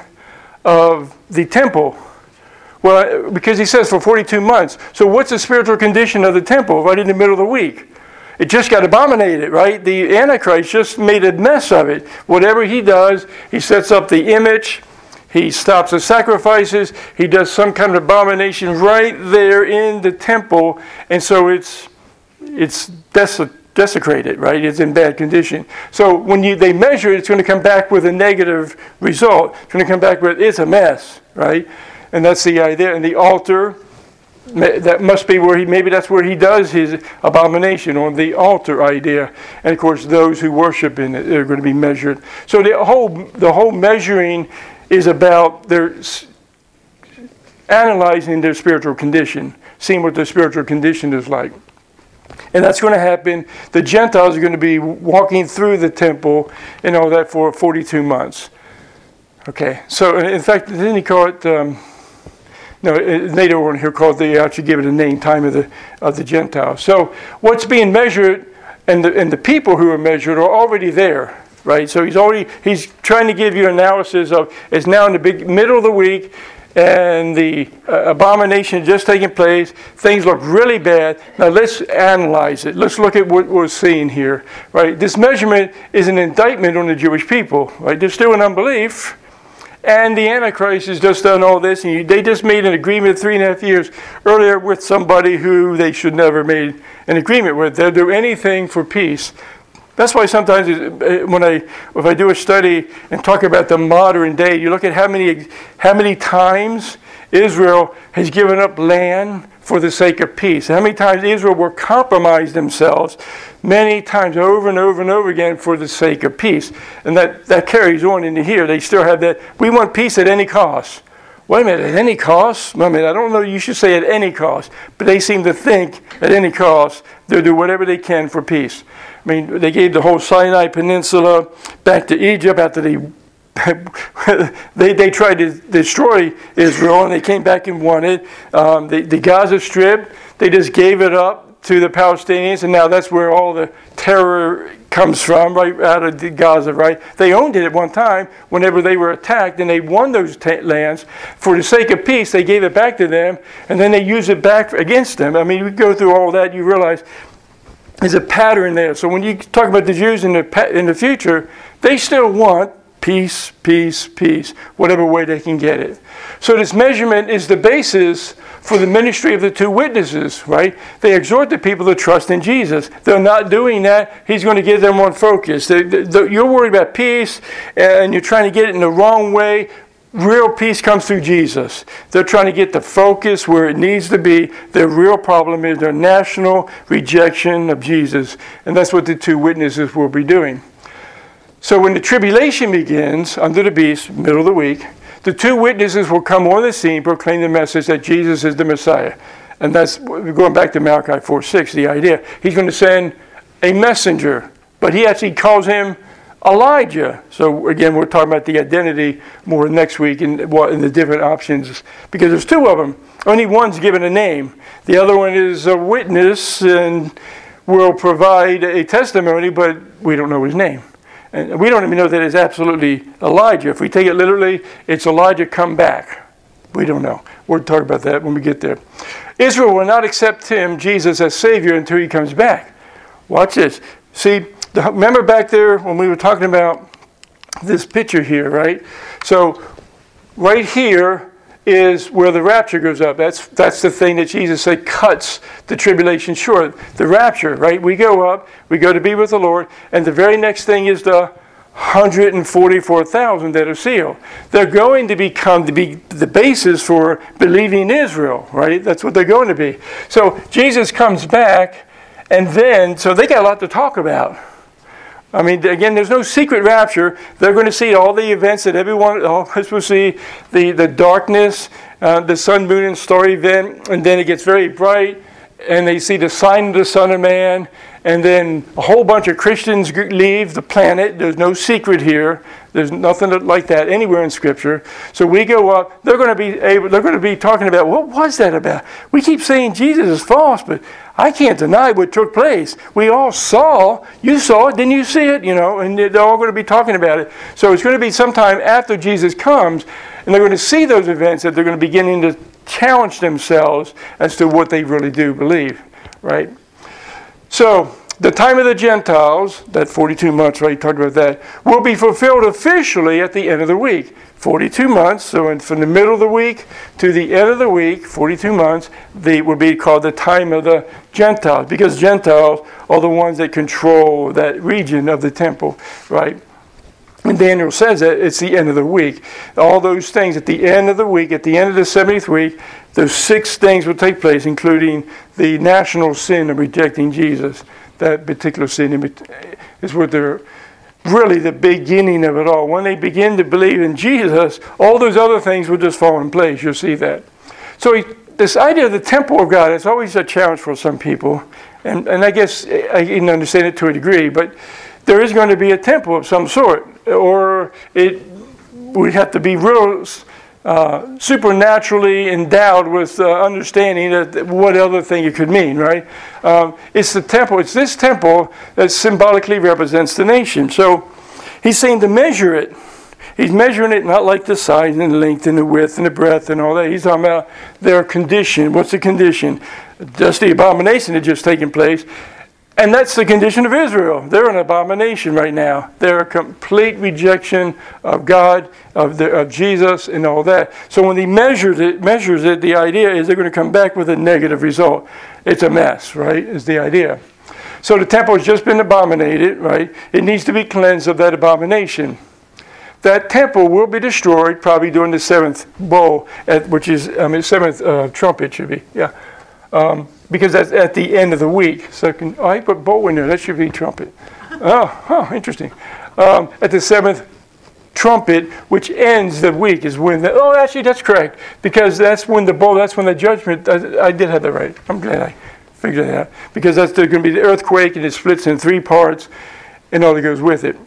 of the temple. Well, because he says for forty-two months. So what's the spiritual condition of the temple right in the middle of the week? It just got abominated, right? The Antichrist just made a mess of it. Whatever he does, he sets up the image, he stops the sacrifices, he does some kind of abomination right there in the temple, and so it's it's des- desecrated, right? It's in bad condition. So when you they measure it, it's going to come back with a negative result. It's going to come back with, it's a mess, right? And that's the idea. And the altar, that must be where he, maybe that's where he does his abomination, on the altar idea. And of course, those who worship in it are going to be measured. So the whole, the whole measuring is about their analyzing their spiritual condition, seeing what their spiritual condition is like. And that's going to happen. The Gentiles are going to be walking through the temple and all that for forty-two months. Okay, so in fact, didn't he call it... Um, No, later on here called they actually give it a name, time of the of the Gentiles. So what's being measured, and the and the people who are measured are already there, right? So he's already he's trying to give you analysis of it's now in the big middle of the week, and the uh, abomination just taking place. Things look really bad. Now let's analyze it. Let's look at what we're seeing here, right? This measurement is an indictment on the Jewish people, right? They're still in unbelief. And the Antichrist has just done all this, and you, they just made an agreement three and a half years earlier with somebody who they should never have made an agreement with. They'll do anything for peace. That's why sometimes when I if I do a study and talk about the modern day, you look at how many how many times Israel has given up land for the sake of peace. How many times Israel will compromise themselves many times over and over and over again for the sake of peace. And that, that carries on into here. They still have that, we want peace at any cost. Wait a minute, at any cost? Wait a minute, I don't know, you should say at any cost. But they seem to think at any cost they'll do whatever they can for peace. I mean, they gave the whole Sinai Peninsula back to Egypt after they they they tried to destroy Israel, and they came back and won it. Um, the, the Gaza Strip, they just gave it up to the Palestinians, and now that's where all the terror comes from, right out of the Gaza, right? They owned it at one time whenever they were attacked, and they won those t- lands. For the sake of peace, they gave it back to them, and then they used it back against them. I mean, you go through all that, you realize there's a pattern there. So when you talk about the Jews in the in the future, they still want peace, peace, peace, whatever way they can get it. So this measurement is the basis for the ministry of the two witnesses, right? They exhort the people to trust in Jesus. They're not doing that. He's going to get them on focus. They, they, you're worried about peace, and you're trying to get it in the wrong way. real peace comes through Jesus. They're trying to get the focus where it needs to be. Their real problem is their national rejection of Jesus. And that's what the two witnesses will be doing. So when the tribulation begins under the beast, middle of the week, the two witnesses will come on the scene, proclaim the message that Jesus is the Messiah. And that's, going back to Malachi four six, the idea. He's going to send a messenger, but he actually calls him Elijah. So again, we're talking about the identity more next week in, what, in the different options, because there's two of them. Only one's given a name. The other one is a witness and will provide a testimony, but we don't know his name. And we don't even know that it's absolutely Elijah. If we take it literally, it's Elijah come back. We don't know. We'll talk about that when we get there. Israel will not accept him, Jesus, as Savior until he comes back. Watch this. See, the, remember back there when we were talking about this picture here, right? So right here is where the rapture goes up. That's that's the thing that Jesus said cuts the tribulation short. The rapture, right? We go up, we go to be with the Lord, and the very next thing is the one hundred forty-four thousand that are sealed. They're going to become to be the basis for believing Israel, right? That's what they're going to be. So Jesus comes back, and then, so they got a lot to talk about. I mean, again, there's no secret rapture. They're going to see all the events that everyone all of us will see, the, the darkness, uh, the sun, moon, and star event, and then it gets very bright, and they see the sign of the Son of Man, and then a whole bunch of Christians leave the planet. There's no secret here. There's nothing like that anywhere in Scripture. So we go up. They're going to be able, they're going to be talking about, what was that about? We keep saying Jesus is false, but I can't deny what took place. We all saw. You saw it. Didn't you see it? You know, and they're all going to be talking about it. So it's going to be sometime after Jesus comes, and they're going to see those events that they're going to be beginning to challenge themselves as to what they really do believe, right? So the time of the Gentiles, that forty-two months, right, you talked about that, will be fulfilled officially at the end of the week. forty-two months, so in, from the middle of the week to the end of the week, forty-two months, they will be called the time of the Gentiles, because Gentiles are the ones that control that region of the temple, right? And Daniel says that it's the end of the week. All those things at the end of the week, at the end of the seventieth week, those six things will take place, including the national sin of rejecting Jesus. That particular sin is what they're really the beginning of it all. When they begin to believe in Jesus, all those other things will just fall in place. You'll see that. So he, this idea of the temple of God is always a challenge for some people. And, and I guess I can understand it to a degree, but there is going to be a temple of some sort, or it we have to be real uh, supernaturally endowed with uh, understanding that what other thing it could mean, right? Um, it's the temple. It's this temple that symbolically represents the nation. So he's saying to measure it. He's measuring it not like the size and the length and the width and the breadth and all that. He's talking about their condition. What's the condition? Just the abomination that just taken place. And that's the condition of Israel. They're an abomination right now. They're a complete rejection of God, of, the, of Jesus, and all that. So when he measures it, measures it, the idea is they're going to come back with a negative result. It's a mess, right, is the idea. So the temple has just been abominated, right? It needs to be cleansed of that abomination. That temple will be destroyed probably during the seventh bowl, at, which is, I mean, seventh uh, trumpet should be, yeah. Um, because that's at the end of the week. So I, can, oh, I put bowl in there. That should be trumpet. Oh, oh interesting. Um, at the seventh trumpet, which ends the week, is when the, oh, actually, that's correct. Because that's when the bowl, that's when the judgment, I, I did have that right. I'm glad I figured that out. Because that's going to be the earthquake, and it splits in three parts, and all that goes with it.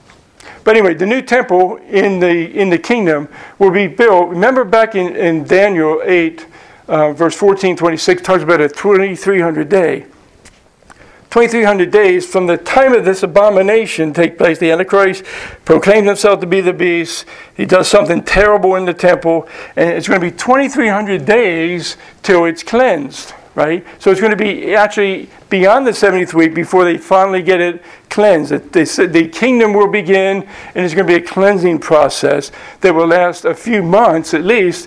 But anyway, the new temple in the in the kingdom will be built. Remember back in, in Daniel eight, uh, verse fourteen, twenty-six, talks about a twenty-three hundred day. twenty-three hundred days from the time of this abomination take place. The Antichrist proclaims himself to be the beast. He does something terrible in the temple. And it's going to be twenty-three hundred days till it's cleansed. Right? So it's going to be actually beyond the seventieth week before they finally get it cleansed. They said the kingdom will begin, and it's going to be a cleansing process that will last a few months at least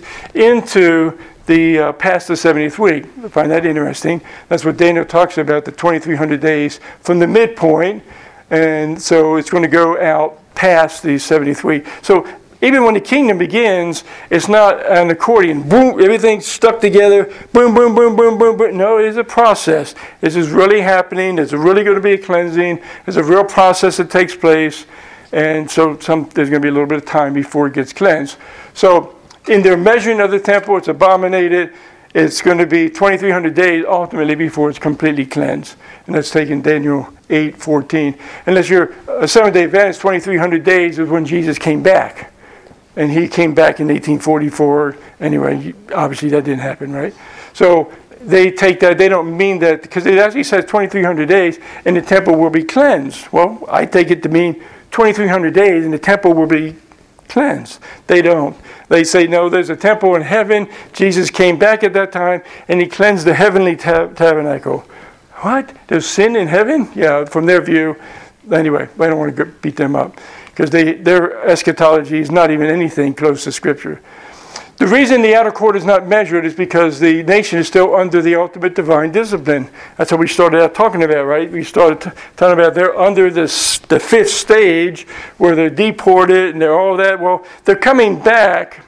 into the uh, past the seventieth week. I find that interesting. That's what Daniel talks about, the twenty-three hundred days from the midpoint. And so it's going to go out past the seventieth week. So even when the kingdom begins, it's not an accordion. Boom, everything's stuck together. Boom, boom, boom, boom, boom, boom. No, it's a process. This is really happening. There's really going to be a cleansing. There's a real process that takes place. And so some, there's going to be a little bit of time before it gets cleansed. So in their measuring of the temple, it's abominated. It's going to be twenty-three hundred days ultimately before it's completely cleansed. And that's taken Daniel eight fourteen. Unless you're a seven-day Adventist, twenty-three hundred days is when Jesus came back. And he came back in eighteen forty-four. Anyway, obviously that didn't happen, right? So they take that, they don't mean that, because it actually says twenty-three hundred days and the temple will be cleansed. Well, I take it to mean twenty-three hundred days and the temple will be cleansed. They don't. They say, no, there's a temple in heaven. Jesus came back at that time and he cleansed the heavenly tab- tabernacle. What? There's sin in heaven? Yeah, from their view. Anyway, I don't want to beat them up because they their eschatology is not even anything close to Scripture. The reason the outer court is not measured is because the nation is still under the ultimate divine discipline. That's what we started out talking about, right? We started t- talking about they're under this, the fifth stage where they're deported and they're all that. Well, they're coming back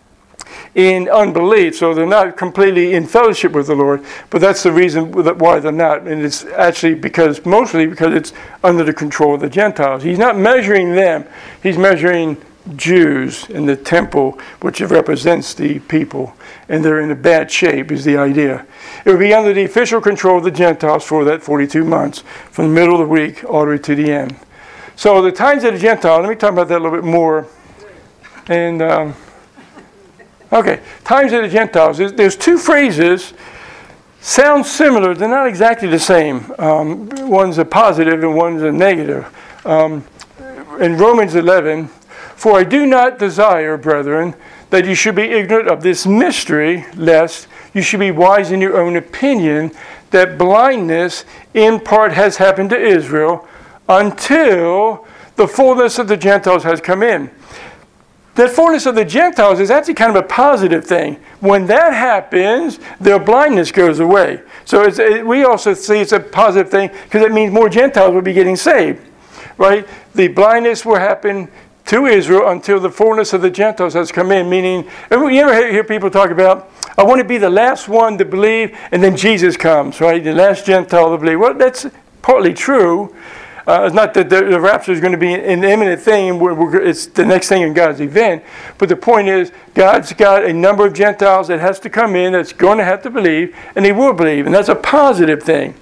in unbelief, so they're not completely in fellowship with the Lord. But that's the reason why they're not. And it's actually because, mostly because it's under the control of the Gentiles. He's not measuring them. He's measuring Jews in the temple, which represents the people, and they're in a bad shape is the idea. It would be under the official control of the Gentiles for that forty-two months, from the middle of the week all the way to the end. So the times of the Gentiles, let me talk about that a little bit more. And um, okay, times of the Gentiles. There's, there's two phrases, sound similar. They're not exactly the same. Um, one's a positive and one's a negative. Um, in Romans eleven, for I do not desire, brethren, that you should be ignorant of this mystery, lest you should be wise in your own opinion, that blindness in part has happened to Israel until the fullness of the Gentiles has come in. The fullness of the Gentiles is actually kind of a positive thing. When that happens, their blindness goes away. So it's, it, we also see it's a positive thing because it means more Gentiles will be getting saved, right? The blindness will happen to Israel until the fullness of the Gentiles has come in, meaning, you ever hear people talk about, I want to be the last one to believe, and then Jesus comes, right? The last Gentile to believe. Well, that's partly true. Uh, it's not that the, the rapture is going to be an imminent thing, we're, we're, it's the next thing in God's event, but the point is, God's got a number of Gentiles that has to come in, that's going to have to believe, and they will believe, and that's a positive thing.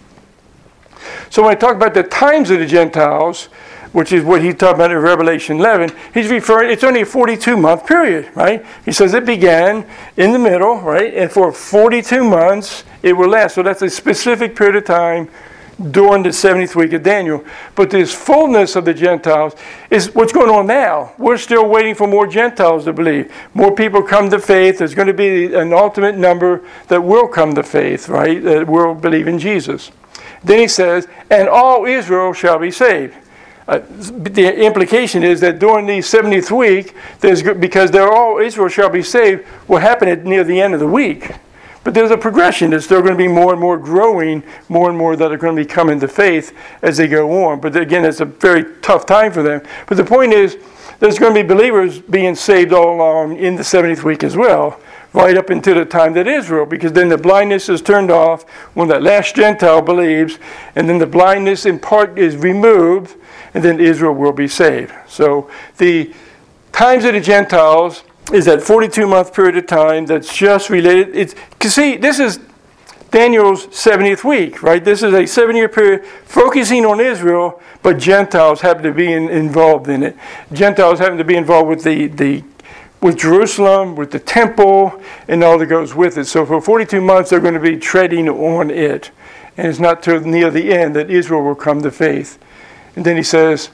So when I talk about the times of the Gentiles, which is what he talked about in Revelation eleven, he's referring, it's only a forty-two month period, right? He says it began in the middle, right? And for forty-two months, it will last. So that's a specific period of time during the seventieth week of Daniel. But this fullness of the Gentiles is what's going on now. We're still waiting for more Gentiles to believe. More people come to faith. There's going to be an ultimate number that will come to faith, right? That will believe in Jesus. Then he says, and all Israel shall be saved. Uh, the implication is that during the seventieth week, there's because they're all Israel shall be saved, will happen at near the end of the week. But there's a progression. There's still going to be more and more growing, more and more that are going to be coming to faith as they go on. But again, it's a very tough time for them. But the point is, there's going to be believers being saved all along in the seventieth week as well, right up until the time that Israel, because then the blindness is turned off when that last Gentile believes, and then the blindness in part is removed, and then Israel will be saved. So the times of the Gentiles is that forty-two month period of time that's just related. It's, cause see, this is Daniel's seventieth week, right? This is a seven-year period focusing on Israel, but Gentiles happen to be in, involved in it. Gentiles happen to be involved with the, the with Jerusalem, with the temple, and all that goes with it. So for forty-two months, they're going to be treading on it. And it's not till near the end that Israel will come to faith. And then he says,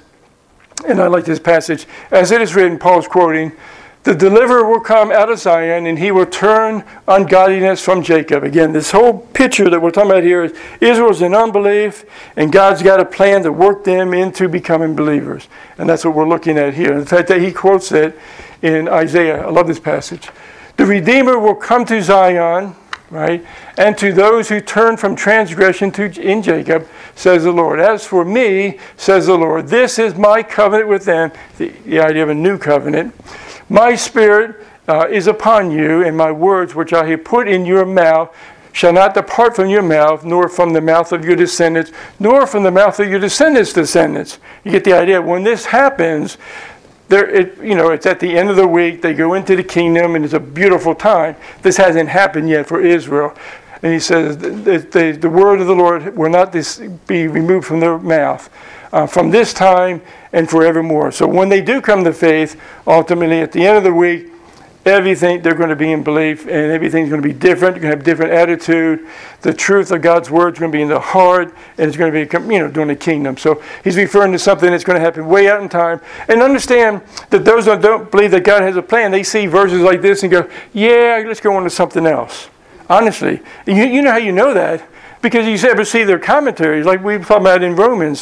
and I like this passage, as it is written, Paul's quoting, the deliverer will come out of Zion, and he will turn ungodliness from Jacob. Again, this whole picture that we're talking about here is Israel's in unbelief, and God's got a plan to work them into becoming believers. And that's what we're looking at here. In fact, that he quotes it in Isaiah. I love this passage. The Redeemer will come to Zion, right? And to those who turn from transgression to in Jacob, says the Lord. As for me, says the Lord, this is my covenant with them. The, the idea of a new covenant. My Spirit uh, is upon you, and my words which I have put in your mouth shall not depart from your mouth, nor from the mouth of your descendants, nor from the mouth of your descendants' descendants. You get the idea. When this happens, there, it, you know, it's at the end of the week. They go into the kingdom, and it's a beautiful time. This hasn't happened yet for Israel. And he says, the, the, the word of the Lord will not dis, be removed from their mouth uh, from this time and forevermore. So when they do come to faith, ultimately at the end of the week, everything, they're going to be in belief, and everything's going to be different. You're going to have different attitude. The truth of God's word is going to be in the heart, and it's going to be, you know, during the kingdom. So he's referring to something that's going to happen way out in time. And understand that those that don't believe that God has a plan, they see verses like this and go, yeah, let's go on to something else. Honestly. You, you know how you know that? Because you ever see their commentaries, like we talked about in Romans.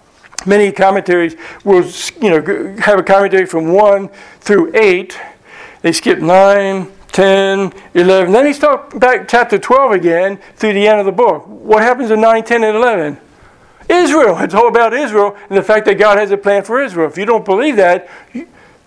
Many commentaries will, you know, have a commentary from one through eight. They skip nine, ten, eleven. Then he starts back chapter twelve again through the end of the book. What happens in nine, ten, and eleven? Israel. It's all about Israel and the fact that God has a plan for Israel. If you don't believe that, you,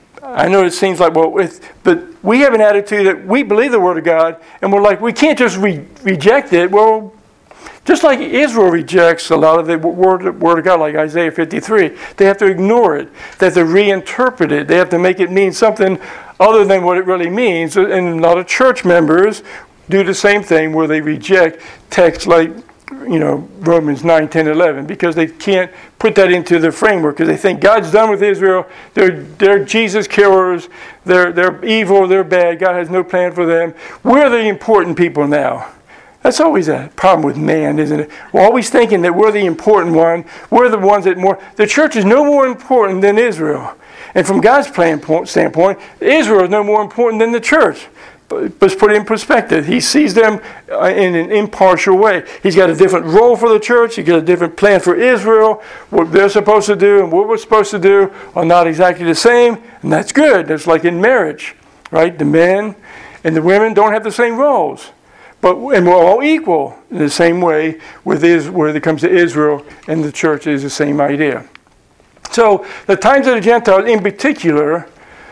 I know it seems like, well, it's, but we have an attitude that we believe the Word of God, and we're like, we can't just re- reject it. Well, just like Israel rejects a lot of the word, word of God, like Isaiah fifty-three, they have to ignore it. They have to reinterpret it. They have to make it mean something other than what it really means. And a lot of church members do the same thing where they reject texts like, you know, Romans nine, ten, eleven, because they can't put that into their framework, because they think God's done with Israel. They're, they're Jesus killers. They're, they're evil. They're bad. God has no plan for them. We're the important people now. That's always a problem with man, isn't it? We're always thinking that we're the important one. We're the ones that more... The church is no more important than Israel. And from God's plan standpoint, Israel is no more important than the church. But let's put it in perspective. He sees them in an impartial way. He's got a different role for the church. He's got a different plan for Israel. What they're supposed to do and what we're supposed to do are not exactly the same. And that's good. That's like in marriage, right? The men and the women don't have the same roles. But, and we're all equal in the same way with is, where it comes to Israel and the church is the same idea. So the times of the Gentiles in particular,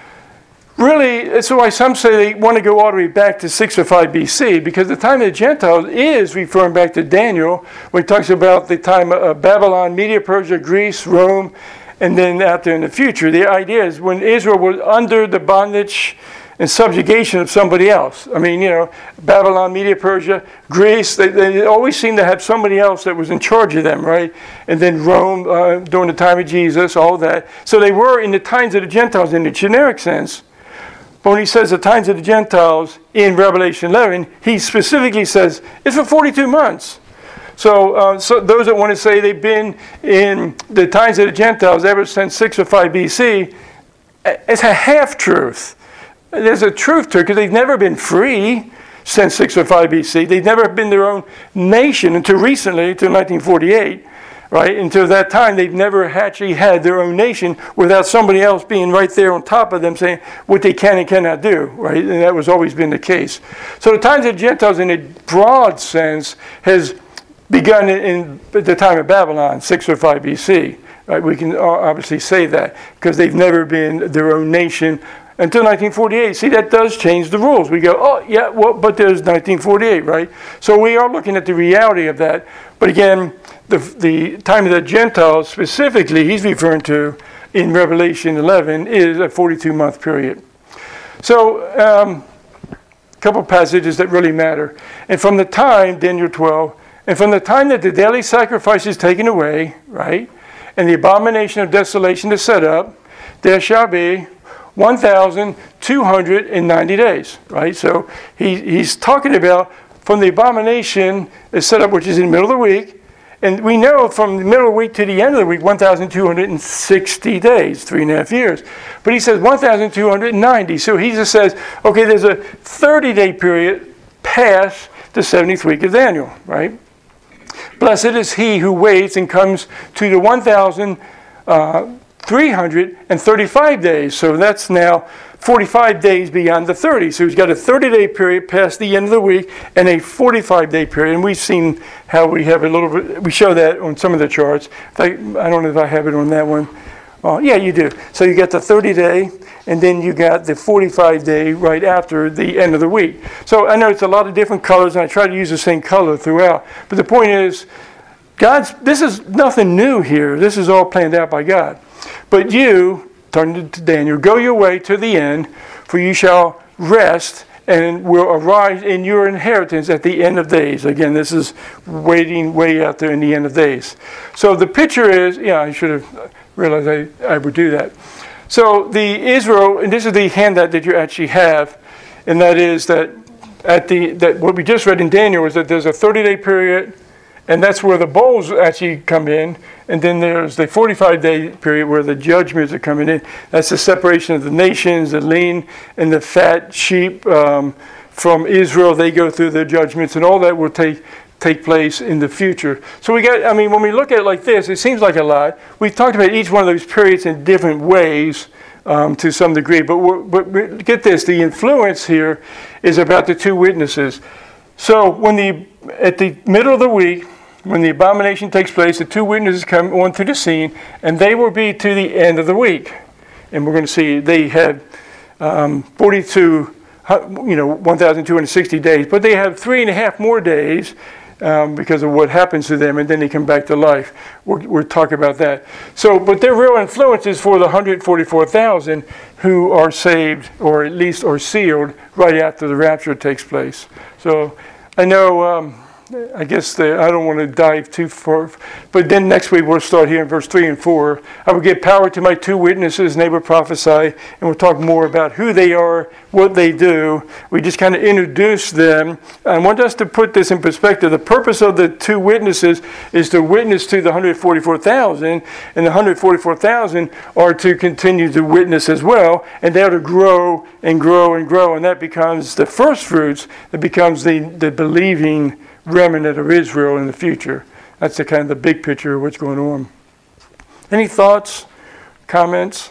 really, that's why some say they want to go all the way back to six oh five B C, because the time of the Gentiles is referring back to Daniel, when he talks about the time of Babylon, Media, Persia, Greece, Rome, and then out there in the future. The idea is when Israel was under the bondage and subjugation of somebody else. I mean, you know, Babylon, Media, Persia, Greece, they, they always seem to have somebody else that was in charge of them, right? And then Rome uh, during the time of Jesus, all that. So they were in the times of the Gentiles in the generic sense. But when he says the times of the Gentiles in Revelation eleven, he specifically says it's for forty-two months. So, uh, so those that want to say they've been in the times of the Gentiles ever since six oh five B C, it's a half-truth. There's a truth to it, because they've never been free since six oh five B C. They've never been their own nation until recently, until nineteen forty-eight, right? Until that time, they've never actually had their own nation without somebody else being right there on top of them saying what they can and cannot do, right? And that was always been the case. So the times of the Gentiles in a broad sense has begun in, in the time of Babylon, six oh five B C. Right? We can obviously say that, because they've never been their own nation until nineteen forty-eight. See, that does change the rules. We go, oh, yeah, well, but there's nineteen forty-eight, right? So we are looking at the reality of that. But again, the the time of the Gentiles specifically he's referring to in Revelation eleven is a forty-two month period. So um, a couple passages that really matter. And from the time, Daniel twelve, and from the time that the daily sacrifice is taken away, right, and the abomination of desolation is set up, there shall be one thousand two hundred ninety days, right? So he, he's talking about from the abomination is set up, which is in the middle of the week. And we know from the middle of the week to the end of the week, one thousand two hundred sixty days, three and a half years. But he says one thousand two hundred ninety. So he just says, okay, there's a thirty-day period past the seventieth week of Daniel, right? Blessed is he who waits and comes to the one thousand three hundred thirty-five days. So that's now forty-five days beyond the thirty. So he's got a thirty-day period past the end of the week and a forty-five day period. And we've seen how we have a little bit, we show that on some of the charts. I, I don't know if I have it on that one. Oh, yeah, you do. So you got the thirty day, and then you got the forty-five day right after the end of the week. So I know it's a lot of different colors, and I try to use the same color throughout. But the point is, God's, this is nothing new here. This is all planned out by God. But you, turn to Daniel, go your way to the end, for you shall rest and will arise in your inheritance at the end of days. Again, this is waiting way out there in the end of days. So the picture is, yeah, I should have realized I, I would do that. So the Israel, and this is the handout that you actually have, and that is that at the that what we just read in Daniel is that there's a thirty day period, and that's where the bowls actually come in, and then there's the forty-five day period where the judgments are coming in. That's the separation of the nations, the lean and the fat sheep um, from Israel. They go through their judgments, and all that will take take place in the future. So we got, I mean, when we look at it like this, it seems like a lot. We've talked about each one of those periods in different ways um, to some degree, but, we're, but get this, the influence here is about the two witnesses. So when the at the middle of the week, when the abomination takes place, the two witnesses come onto the scene, and they will be to the end of the week. And we're going to see they had um, forty-two, you know, one thousand two hundred sixty days, but they have three and a half more days um, because of what happens to them, and then they come back to life. We'll, we'll talk about that. So, but their real influence is for the one hundred forty-four thousand who are saved, or at least are sealed, right after the rapture takes place. So I know, um, I guess the, I don't want to dive too far, but then next week we'll start here in verse three and four. I will give power to my two witnesses, and they will prophesy, and we'll talk more about who they are, what they do. We just kind of introduce them. I want us to put this in perspective. The purpose of the two witnesses is to witness to the one hundred forty-four thousand, and the one hundred forty-four thousand are to continue to witness as well, and they are to grow and grow and grow, and that becomes the first fruits, that becomes the, the believing remnant of Israel in the future. That's the kind of the big picture of what's going on. Any thoughts, comments?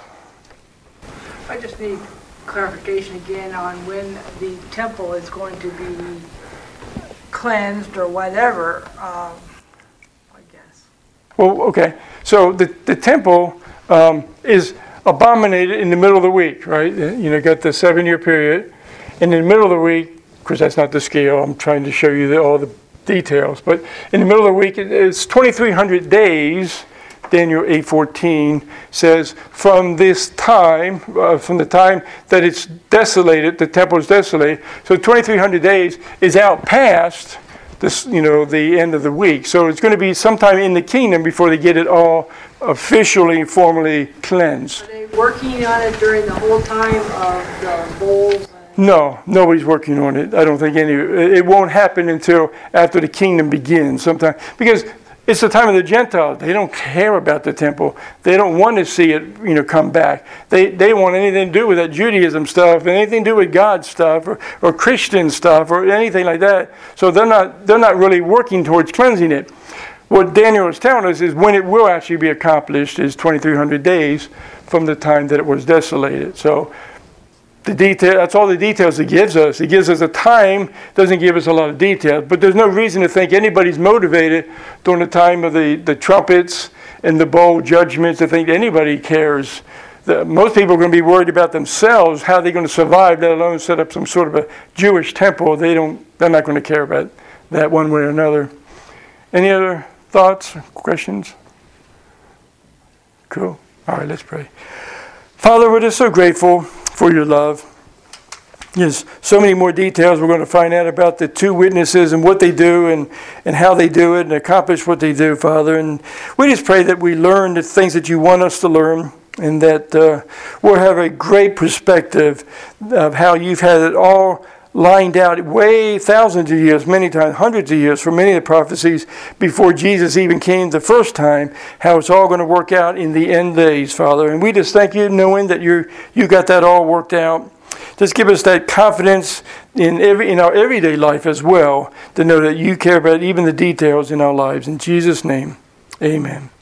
I just need clarification again on when the temple is going to be cleansed or whatever, um, I guess. Well, okay. So the, the temple um, is abominated in the middle of the week, right? You know, got the seven-year period. And in the middle of the week, of course, that's not the scale. I'm trying to show you the, all the details. But in the middle of the week, it's twenty-three hundred days. Daniel eight fourteen says, from this time, uh, from the time that it's desolated, the temple is desolated. So twenty-three hundred days is out past this, you know, the end of the week. So it's going to be sometime in the kingdom before they get it all officially, formally cleansed. Are they working on it during the whole time of the bowls? No, nobody's working on it. I don't think any. It won't happen until after the kingdom begins sometime. Because it's the time of the Gentiles. They don't care about the temple. They don't want to see it, you know, come back. They they want anything to do with that Judaism stuff, and anything to do with God stuff, or, or Christian stuff, or anything like that. So they're not they're not really working towards cleansing it. What Daniel is telling us is when it will actually be accomplished is twenty-three hundred days from the time that it was desolated. So the detail, that's all the details it gives us. It gives us a time, doesn't give us a lot of detail. But there's no reason to think anybody's motivated during the time of the, the trumpets and the bowl judgments to think anybody cares. The, most people are going to be worried about themselves, how they're going to survive, let alone set up some sort of a Jewish temple. They don't, they're not going to care about that one way or another. Any other thoughts, questions? Cool. All right, let's pray. Father, we're just so grateful for your love. There's so many more details we're going to find out about the two witnesses and what they do and, and how they do it and accomplish what they do, Father. And we just pray that we learn the things that you want us to learn, and that uh, we'll have a great perspective of how you've had it all lined out way thousands of years, many times, hundreds of years for many of the prophecies before Jesus even came the first time, how it's all going to work out in the end days, Father. And we just thank you knowing that you you got that all worked out. Just give us that confidence in every in our everyday life as well, to know that you care about even the details in our lives. In Jesus' name, amen.